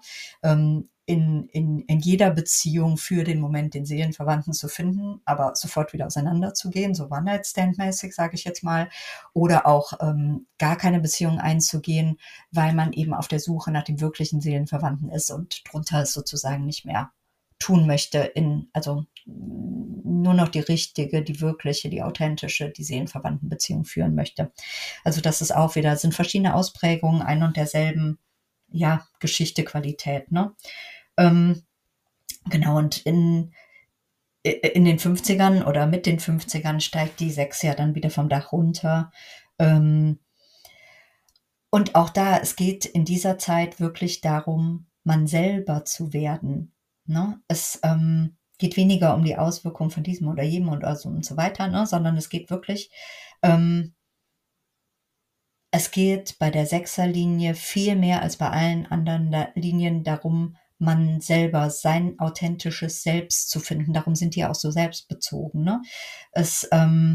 S1: In jeder Beziehung für den Moment den Seelenverwandten zu finden, aber sofort wieder auseinanderzugehen, so One-Night-Stand-mäßig, sage ich jetzt mal, oder auch gar keine Beziehung einzugehen, weil man eben auf der Suche nach dem wirklichen Seelenverwandten ist und drunter es sozusagen nicht mehr tun möchte, also nur noch die richtige, die wirkliche, die authentische, die Seelenverwandtenbeziehung führen möchte. Also das ist auch wieder, sind verschiedene Ausprägungen ein und derselben, ja, Geschichte, Qualität, ne? Genau, und in den 50ern oder mit den 50ern steigt die Sechs ja dann wieder vom Dach runter. Und auch da, es geht in dieser Zeit wirklich darum, man selber zu werden. Ne? Es geht weniger um die Auswirkungen von diesem oder jenem und so weiter, ne? Sondern es geht wirklich, es geht bei der Sechserlinie viel mehr als bei allen anderen Linien darum, man selber, sein authentisches Selbst zu finden. Darum sind die auch so selbstbezogen. Ne? Es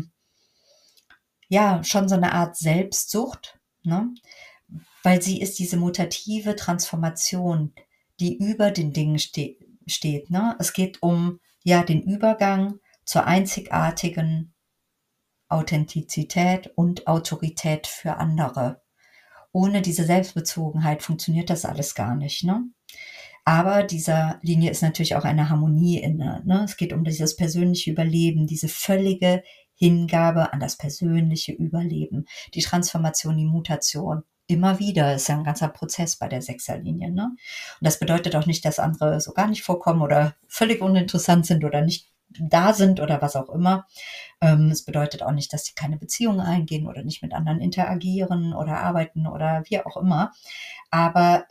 S1: ja schon so eine Art Selbstsucht, ne? Weil sie ist diese mutative Transformation, die über den Dingen steht. Ne? Es geht um ja den Übergang zur einzigartigen Authentizität und Autorität für andere. Ohne diese Selbstbezogenheit funktioniert das alles gar nicht. Ne? Aber dieser Linie ist natürlich auch eine Harmonie inne. Ne? Es geht um dieses persönliche Überleben, diese völlige Hingabe an das persönliche Überleben, die Transformation, die Mutation. Immer wieder ist ja ein ganzer Prozess bei der Sechserlinie. Ne? Und das bedeutet auch nicht, dass andere so gar nicht vorkommen oder völlig uninteressant sind oder nicht da sind oder was auch immer. Es bedeutet auch nicht, dass sie keine Beziehungen eingehen oder nicht mit anderen interagieren oder arbeiten oder wie auch immer. Aber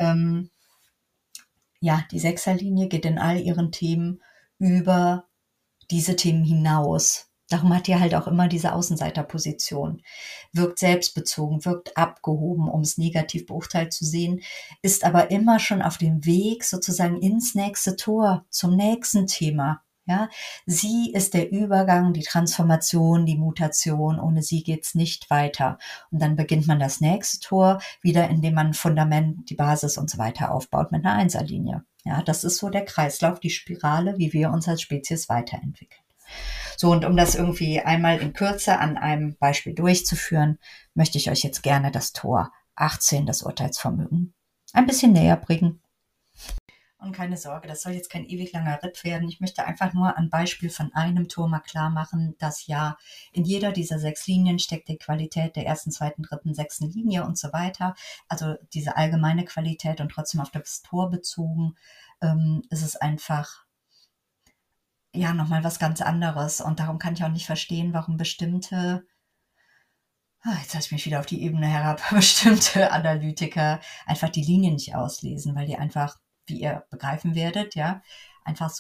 S1: ja, die Sechserlinie geht in all ihren Themen über diese Themen hinaus. Darum hat die halt auch immer diese Außenseiterposition. Wirkt selbstbezogen, wirkt abgehoben, um es negativ beurteilt zu sehen, ist aber immer schon auf dem Weg sozusagen ins nächste Tor, zum nächsten Thema. Ja, sie ist der Übergang, die Transformation, die Mutation. Ohne sie geht's nicht weiter. Und dann beginnt man das nächste Tor wieder, indem man ein Fundament, die Basis und so weiter aufbaut mit einer Einserlinie. Ja, das ist so der Kreislauf, die Spirale, wie wir uns als Spezies weiterentwickeln. So, und um das irgendwie einmal in Kürze an einem Beispiel durchzuführen, möchte ich euch jetzt gerne das Tor 18, das Urteilsvermögen, ein bisschen näher bringen. Und keine Sorge, das soll jetzt kein ewig langer Ritt werden. Ich möchte einfach nur ein Beispiel von einem Tor mal klar machen, dass ja in jeder dieser 6 Linien steckt die Qualität der ersten, zweiten, dritten, sechsten Linie und so weiter. Also diese allgemeine Qualität und trotzdem auf das Tor bezogen ist es einfach ja nochmal was ganz anderes. Und darum kann ich auch nicht verstehen, warum bestimmte jetzt lasse ich mich wieder auf die Ebene herab, bestimmte Analytiker einfach die Linien nicht auslesen, weil die einfach, wie ihr begreifen werdet, ja, einfach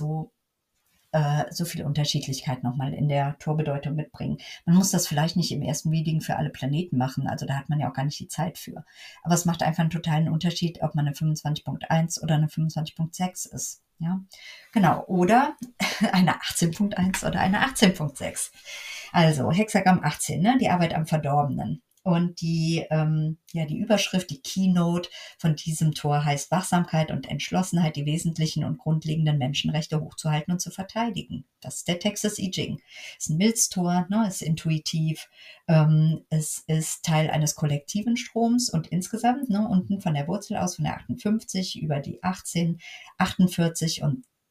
S1: so viel Unterschiedlichkeit nochmal in der Torbedeutung mitbringen. Man muss das vielleicht nicht im ersten Reading für alle Planeten machen, also da hat man ja auch gar nicht die Zeit für. Aber es macht einfach einen totalen Unterschied, ob man eine 25.1 oder eine 25.6 ist. Ja, genau. Oder eine 18.1 oder eine 18.6. Also Hexagramm 18, ne? Die Arbeit am Verdorbenen. Und die Überschrift, die Keynote von diesem Tor heißt Wachsamkeit und Entschlossenheit, die wesentlichen und grundlegenden Menschenrechte hochzuhalten und zu verteidigen. Das ist der Text des I Ching. Es ist ein Milztor, ne, ist intuitiv, es ist Teil eines kollektiven Stroms und insgesamt, ne, unten von der Wurzel aus, von der 58 über die 18, 48 und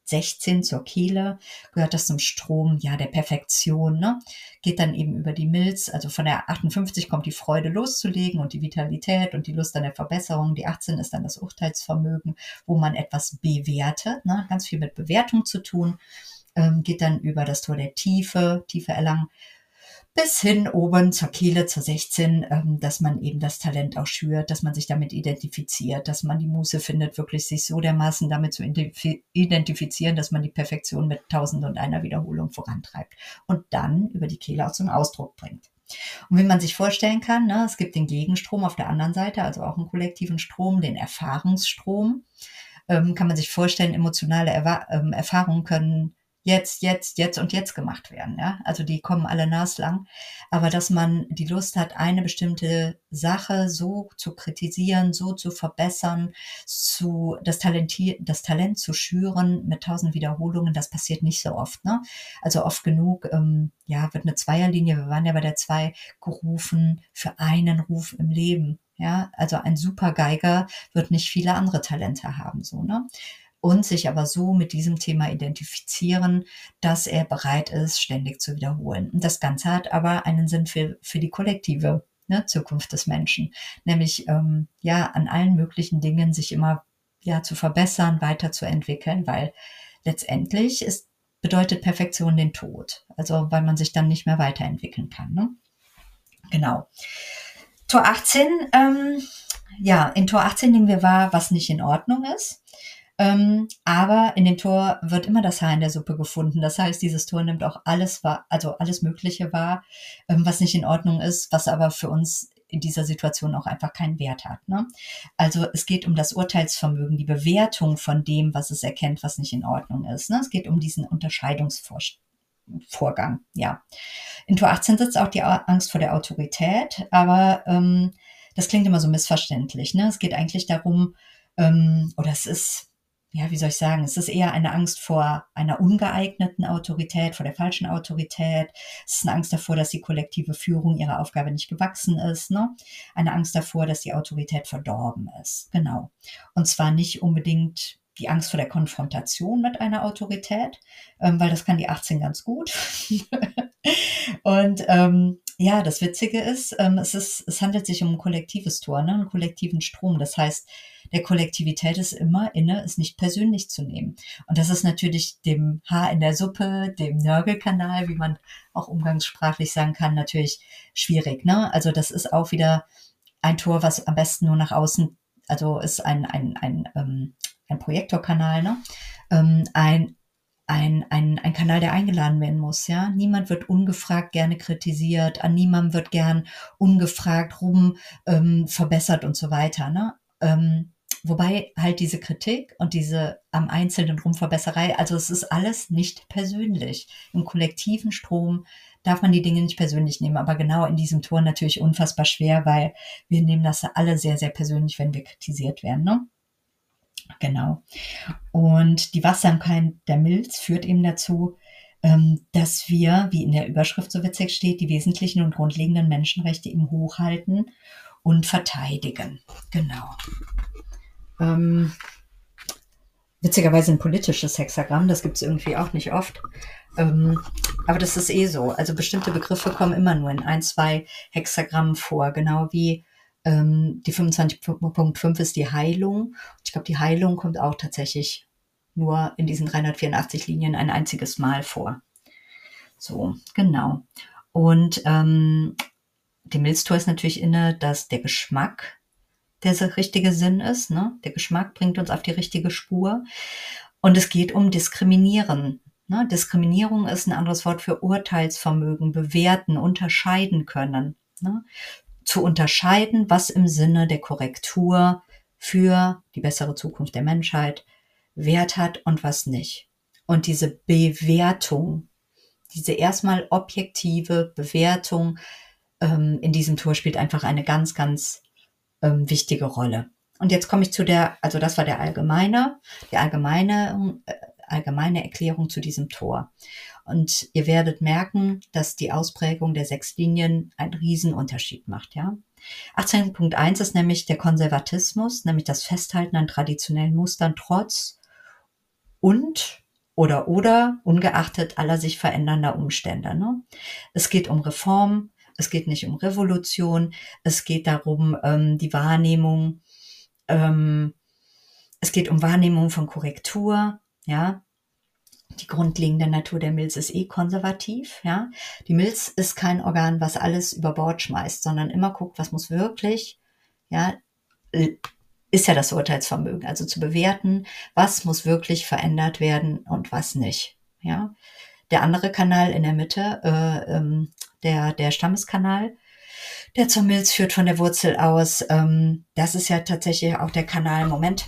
S1: 16 zur Kehle, gehört das zum Strom, ja, der Perfektion, ne? Geht dann eben über die Milz, also von der 58 kommt die Freude loszulegen und die Vitalität und die Lust an der Verbesserung. Die 18 ist dann das Urteilsvermögen, wo man etwas bewertet, ne? Ganz viel mit Bewertung zu tun, geht dann über das Tor der Tiefe erlangen, bis hin oben zur Kehle, zur 16, dass man eben das Talent auch schürt, dass man sich damit identifiziert, dass man die Muße findet, wirklich sich so dermaßen damit zu identifizieren, dass man die Perfektion mit 1001 Wiederholung vorantreibt und dann über die Kehle auch zum Ausdruck bringt. Und wie man sich vorstellen kann, ne, es gibt den Gegenstrom auf der anderen Seite, also auch einen kollektiven Strom, den Erfahrungsstrom. Kann man sich vorstellen, emotionale Erfahrungen können jetzt und jetzt gemacht werden. Ja? Also die kommen alle naslang. Aber dass man die Lust hat, eine bestimmte Sache so zu kritisieren, so zu verbessern, das Talent zu schüren mit 1000 Wiederholungen, das passiert nicht so oft. Ne? Also oft genug wird eine Zweierlinie, wir waren ja bei der 2, gerufen für einen Ruf im Leben. Ja, also ein Supergeiger wird nicht viele andere Talente haben, so, ne? Und sich aber so mit diesem Thema identifizieren, dass er bereit ist, ständig zu wiederholen. Und das Ganze hat aber einen Sinn für die kollektive, ne, Zukunft des Menschen, nämlich an allen möglichen Dingen sich immer zu verbessern, weiterzuentwickeln, weil letztendlich bedeutet Perfektion den Tod, also weil man sich dann nicht mehr weiterentwickeln kann. Ne? Genau. Tor 18, in Tor 18 nehmen wir wahr, was nicht in Ordnung ist. Aber in dem Tor wird immer das Haar in der Suppe gefunden. Das heißt, dieses Tor nimmt auch alles wahr, also alles Mögliche wahr, was nicht in Ordnung ist, was aber für uns in dieser Situation auch einfach keinen Wert hat. Ne? Also es geht um das Urteilsvermögen, die Bewertung von dem, was es erkennt, was nicht in Ordnung ist. Ne? Es geht um diesen Unterscheidungsvorgang. Ja. In Tor 18 sitzt auch die Angst vor der Autorität, aber das klingt immer so missverständlich. Ne? Es geht eigentlich darum, es ist, wie soll ich sagen, es ist eher eine Angst vor einer ungeeigneten Autorität, vor der falschen Autorität. Es ist eine Angst davor, dass die kollektive Führung ihrer Aufgabe nicht gewachsen ist. Ne? Eine Angst davor, dass die Autorität verdorben ist. Genau. Und zwar nicht unbedingt die Angst vor der Konfrontation mit einer Autorität, weil das kann die 18 ganz gut. Und das Witzige ist, es handelt sich um ein kollektives Tor, ne, einen kollektiven Strom. Das heißt, der Kollektivität ist immer inne, es nicht persönlich zu nehmen. Und das ist natürlich dem Haar in der Suppe, dem Nörgelkanal, wie man auch umgangssprachlich sagen kann, natürlich schwierig. Ne? Also das ist auch wieder ein Tor, was am besten nur nach außen, also ist ein Projektorkanal, ne? Ein Kanal, der eingeladen werden muss, ja. Niemand wird ungefragt gerne kritisiert, an niemandem wird gern ungefragt verbessert und so weiter, ne? Wobei halt diese Kritik und diese am Einzelnen Rumverbesserei, also es ist alles nicht persönlich. Im kollektiven Strom darf man die Dinge nicht persönlich nehmen, aber genau in diesem Tor natürlich unfassbar schwer, weil wir nehmen das alle sehr, sehr persönlich, wenn wir kritisiert werden, ne? Genau. Und die Wachsamkeit der Milz führt eben dazu, dass wir, wie in der Überschrift so witzig steht, die wesentlichen und grundlegenden Menschenrechte eben hochhalten und verteidigen. Genau. Witzigerweise ein politisches Hexagramm, das gibt es irgendwie auch nicht oft. Aber das ist so. Also bestimmte Begriffe kommen immer nur in 1, 2 Hexagrammen vor, genau wie die 25.5 ist die Heilung. Ich glaube, die Heilung kommt auch tatsächlich nur in diesen 384 Linien ein einziges Mal vor. So, genau. Und dem Milztor ist natürlich inne, dass der Geschmack der richtige Sinn ist. Ne? Der Geschmack bringt uns auf die richtige Spur. Und es geht um Diskriminieren. Ne? Diskriminierung ist ein anderes Wort für Urteilsvermögen, bewerten, unterscheiden können. Ne? Zu unterscheiden, was im Sinne der Korrektur für die bessere Zukunft der Menschheit Wert hat und was nicht. Und diese Bewertung, diese erstmal objektive Bewertung in diesem Tor spielt einfach eine ganz, ganz wichtige Rolle. Und jetzt komme ich zu das war die allgemeine Erklärung zu diesem Tor. Und ihr werdet merken, dass die Ausprägung der 6 Linien einen Riesenunterschied macht, ja. 18.1 ist nämlich der Konservatismus, nämlich das Festhalten an traditionellen Mustern trotz und oder, ungeachtet aller sich verändernder Umstände. Ne? Es geht um Reform, es geht nicht um Revolution, es geht darum, die Wahrnehmung, es geht um Wahrnehmung von Korrektur, ja. Die grundlegende Natur der Milz ist konservativ, ja. Die Milz ist kein Organ, was alles über Bord schmeißt, sondern immer guckt, was muss wirklich, ja, ist ja das Urteilsvermögen, also zu bewerten, was muss wirklich verändert werden und was nicht, ja. Der andere Kanal in der Mitte, der Stammeskanal, der zur Milz führt von der Wurzel aus, das ist ja tatsächlich auch der Kanal,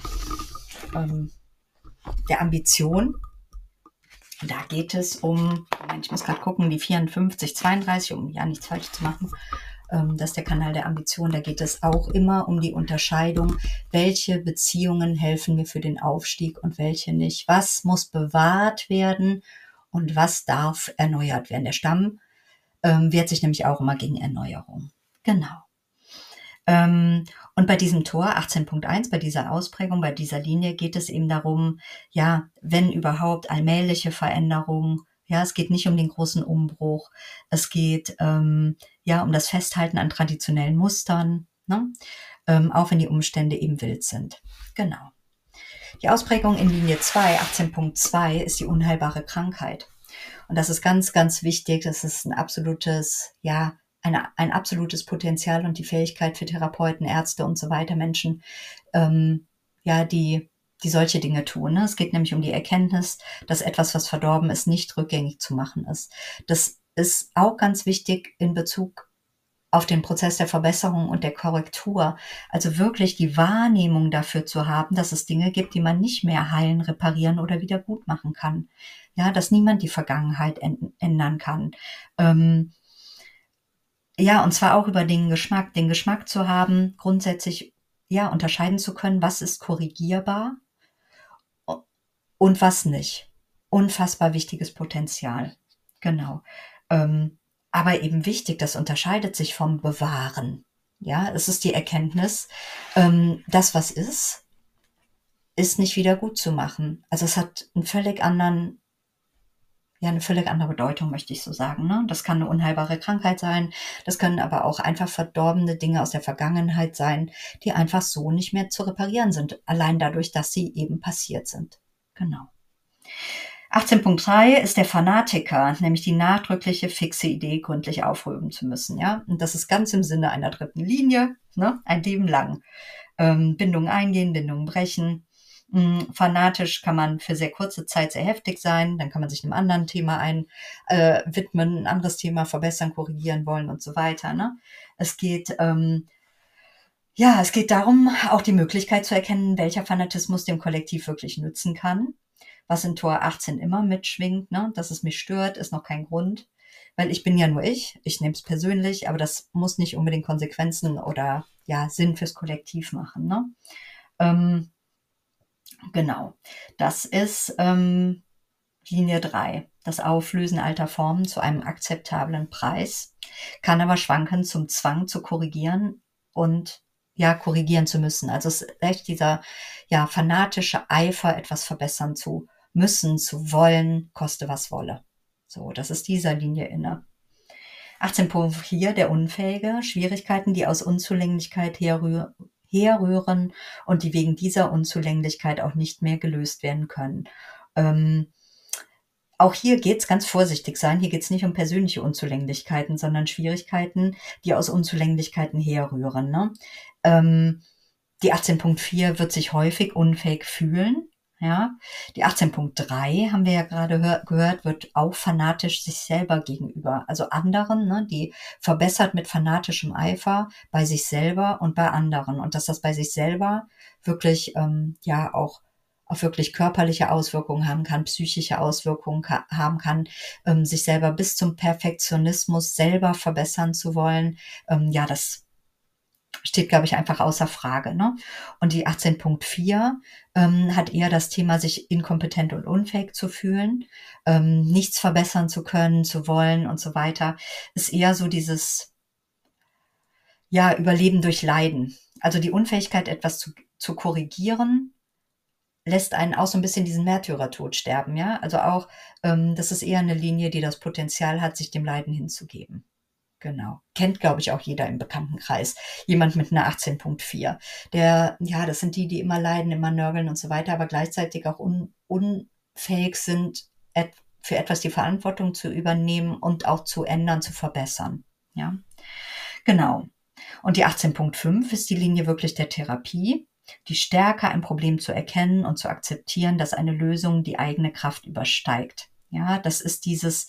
S1: der Ambition. Da geht es um, ich muss gerade gucken, die 54, 32, um ja nichts falsch zu machen. Das ist der Kanal der Ambition. Da geht es auch immer um die Unterscheidung, welche Beziehungen helfen mir für den Aufstieg und welche nicht. Was muss bewahrt werden und was darf erneuert werden. Der Stamm wehrt sich nämlich auch immer gegen Erneuerung. Genau. Und bei diesem Tor 18.1, bei dieser Ausprägung, bei dieser Linie geht es eben darum, ja, wenn überhaupt allmähliche Veränderung, ja, es geht nicht um den großen Umbruch, es geht ja um das Festhalten an traditionellen Mustern, ne? Auch wenn die Umstände eben wild sind. Genau. Die Ausprägung in Linie 2, 18.2, ist die unheilbare Krankheit. Und das ist ganz, ganz wichtig. Das ist ein absolutes, ja, ein absolutes Potenzial und die Fähigkeit für Therapeuten, Ärzte und so weiter, Menschen, ja, die solche Dinge tun. Ne? Es geht nämlich um die Erkenntnis, dass etwas, was verdorben ist, nicht rückgängig zu machen ist. Das ist auch ganz wichtig in Bezug auf den Prozess der Verbesserung und der Korrektur. Also wirklich die Wahrnehmung dafür zu haben, dass es Dinge gibt, die man nicht mehr heilen, reparieren oder wieder gut machen kann. Ja, dass niemand die Vergangenheit ändern kann. Ja, und zwar auch über den Geschmack zu haben, grundsätzlich, ja, unterscheiden zu können, was ist korrigierbar und was nicht. Unfassbar wichtiges Potenzial. Genau. Aber eben wichtig, das unterscheidet sich vom Bewahren. Ja, es ist die Erkenntnis, das, was ist nicht wieder gut zu machen. Also es hat einen völlig anderen, ja, eine völlig andere Bedeutung, möchte ich so sagen. Ne? Das kann eine unheilbare Krankheit sein, das können aber auch einfach verdorbene Dinge aus der Vergangenheit sein, die einfach so nicht mehr zu reparieren sind, allein dadurch, dass sie eben passiert sind. Genau. 18.3 ist der Fanatiker, nämlich die nachdrückliche, fixe Idee, gründlich aufrüben zu müssen. Ja? Und das ist ganz im Sinne einer dritten Linie, ne? Ein Leben lang. Bindungen eingehen, Bindungen brechen. Fanatisch kann man für sehr kurze Zeit sehr heftig sein, dann kann man sich einem anderen Thema widmen, ein anderes Thema verbessern, korrigieren wollen und so weiter. Ne? Es geht es geht darum, auch die Möglichkeit zu erkennen, welcher Fanatismus dem Kollektiv wirklich nützen kann. Was in Tor 18 immer mitschwingt, ne? Dass es mich stört, ist noch kein Grund, weil ich bin ja nur ich nehme es persönlich, aber das muss nicht unbedingt Konsequenzen oder ja Sinn fürs Kollektiv machen. Ne? Genau, das ist Linie 3, das Auflösen alter Formen zu einem akzeptablen Preis, kann aber schwanken zum Zwang zu korrigieren und ja, korrigieren zu müssen. Also es ist echt dieser ja, fanatische Eifer, etwas verbessern zu müssen, zu wollen, koste was wolle. So, das ist dieser Linie inne. 18.4, der Unfähige, Schwierigkeiten, die aus Unzulänglichkeit herrühren und die wegen dieser Unzulänglichkeit auch nicht mehr gelöst werden können. Auch hier geht's ganz vorsichtig sein. Hier geht's nicht um persönliche Unzulänglichkeiten, sondern Schwierigkeiten, die aus Unzulänglichkeiten herrühren. Ne? Die 18.4 wird sich häufig unfähig fühlen. Ja, die 18.3 haben wir ja gerade gehört, wird auch fanatisch sich selber gegenüber, also anderen, ne, die verbessert mit fanatischem Eifer bei sich selber und bei anderen. Und dass das bei sich selber wirklich ja auch wirklich körperliche Auswirkungen haben kann, psychische Auswirkungen haben kann, sich selber bis zum Perfektionismus selber verbessern zu wollen. Ja, das steht, glaube ich, einfach außer Frage. Ne? Und die 18.4 hat eher das Thema, sich inkompetent und unfähig zu fühlen, nichts verbessern zu können, zu wollen und so weiter. Ist eher so dieses, ja, Überleben durch Leiden. Also die Unfähigkeit, etwas zu korrigieren, lässt einen auch so ein bisschen diesen Märtyrertod sterben, ja? Also auch, das ist eher eine Linie, die das Potenzial hat, sich dem Leiden hinzugeben. Genau. Kennt, glaube ich, auch jeder im Bekanntenkreis. Jemand mit einer 18,4. Der, ja, das sind die, die immer leiden, immer nörgeln und so weiter, aber gleichzeitig auch unfähig sind, für etwas die Verantwortung zu übernehmen und auch zu ändern, zu verbessern. Ja, genau. Und die 18,5 ist die Linie wirklich der Therapie, die Stärke, ein Problem zu erkennen und zu akzeptieren, dass eine Lösung die eigene Kraft übersteigt. Ja, das ist dieses,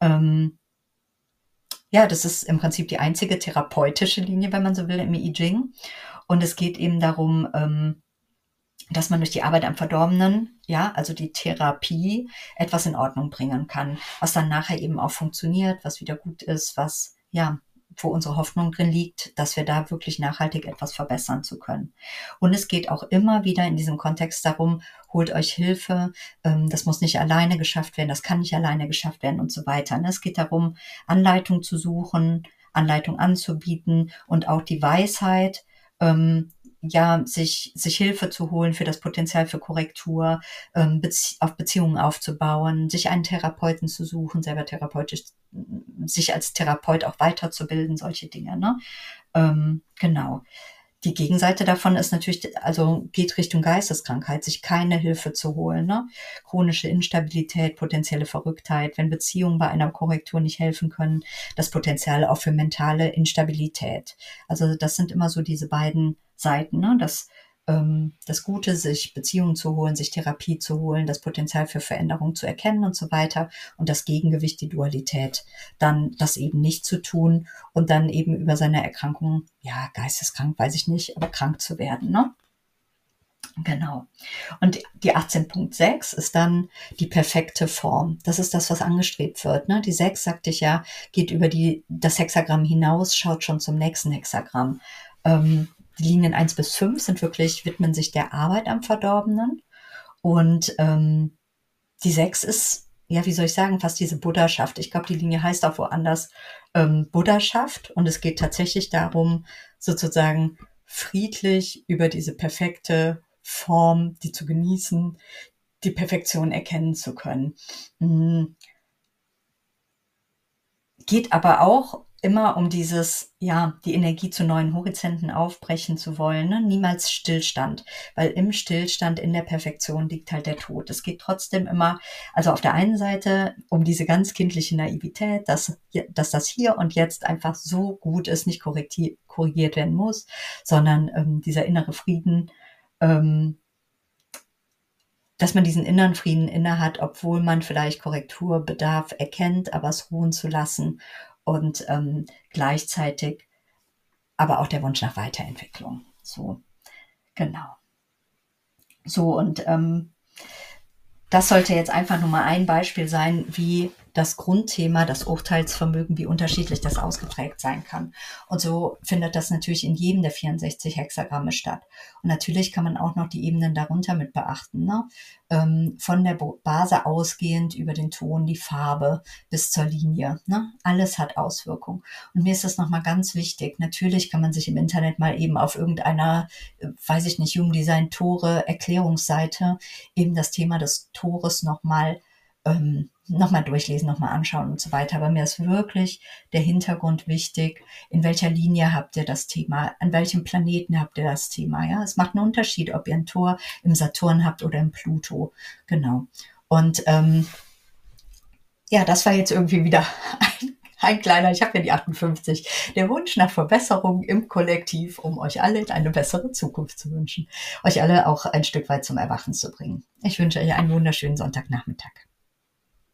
S1: ja, das ist im Prinzip die einzige therapeutische Linie, wenn man so will, im I Ching. Und es geht eben darum, dass man durch die Arbeit am Verdorbenen, ja, also die Therapie, etwas in Ordnung bringen kann, was dann nachher eben auch funktioniert, was wieder gut ist, was, ja, wo unsere Hoffnung drin liegt, dass wir da wirklich nachhaltig etwas verbessern zu können. Und es geht auch immer wieder in diesem Kontext darum, holt euch Hilfe, das muss nicht alleine geschafft werden, das kann nicht alleine geschafft werden und so weiter. Es geht darum, Anleitung zu suchen, Anleitung anzubieten und auch die Weisheit, ja, sich Hilfe zu holen für das Potenzial für Korrektur, auf Beziehungen aufzubauen, sich einen Therapeuten zu suchen, selber therapeutisch, sich als Therapeut auch weiterzubilden, solche Dinge, ne? Genau. Die Gegenseite davon ist natürlich, also geht Richtung Geisteskrankheit, sich keine Hilfe zu holen, ne? Chronische Instabilität, potenzielle Verrücktheit, wenn Beziehungen bei einer Korrektur nicht helfen können, das Potenzial auch für mentale Instabilität. Also das sind immer so diese beiden Seiten, ne? Das Gute, sich Beziehungen zu holen, sich Therapie zu holen, das Potenzial für Veränderung zu erkennen und so weiter. Und das Gegengewicht, die Dualität, dann das eben nicht zu tun und dann eben über seine Erkrankung, ja, geisteskrank, weiß ich nicht, aber krank zu werden, ne? Genau. Und die 18,6 ist dann die perfekte Form. Das ist das, was angestrebt wird, ne? Die 6, sagte ich ja, geht über das Hexagramm hinaus, schaut schon zum nächsten Hexagramm. Die Linien 1 bis 5 sind wirklich, widmen sich der Arbeit am Verdorbenen. Und die 6 ist, ja, wie soll ich sagen, fast diese Buddhaschaft. Ich glaube, die Linie heißt auch woanders Buddhaschaft. Und es geht tatsächlich darum, sozusagen friedlich über diese perfekte Form, die zu genießen, die Perfektion erkennen zu können. Geht aber auch immer um dieses, ja, die Energie zu neuen Horizonten aufbrechen zu wollen, ne? Niemals Stillstand, weil im Stillstand, in der Perfektion liegt halt der Tod. Es geht trotzdem immer, also auf der einen Seite um diese ganz kindliche Naivität, dass das hier und jetzt einfach so gut ist, nicht korrigiert werden muss, sondern dieser innere Frieden, dass man diesen inneren Frieden inne hat, obwohl man vielleicht Korrekturbedarf erkennt, aber es ruhen zu lassen und gleichzeitig aber auch der Wunsch nach Weiterentwicklung. So, genau. So, und das sollte jetzt einfach nur mal ein Beispiel sein, wie das Grundthema, das Urteilsvermögen, wie unterschiedlich das ausgeprägt sein kann. Und so findet das natürlich in jedem der 64 Hexagramme statt. Und natürlich kann man auch noch die Ebenen darunter mit beachten, ne? Von der Base ausgehend über den Ton, die Farbe bis zur Linie, ne? Alles hat Auswirkungen. Und mir ist das nochmal ganz wichtig. Natürlich kann man sich im Internet mal eben auf irgendeiner, weiß ich nicht, Human Design Tore Erklärungsseite eben das Thema des Tores nochmal durchlesen, nochmal anschauen und so weiter. Aber mir ist wirklich der Hintergrund wichtig. In welcher Linie habt ihr das Thema? An welchem Planeten habt ihr das Thema? Ja, es macht einen Unterschied, ob ihr ein Tor im Saturn habt oder im Pluto. Genau. Und ja, das war jetzt irgendwie wieder ein kleiner, ich habe ja die 58, der Wunsch nach Verbesserung im Kollektiv, um euch alle eine bessere Zukunft zu wünschen. Euch alle auch ein Stück weit zum Erwachen zu bringen. Ich wünsche euch einen wunderschönen Sonntagnachmittag.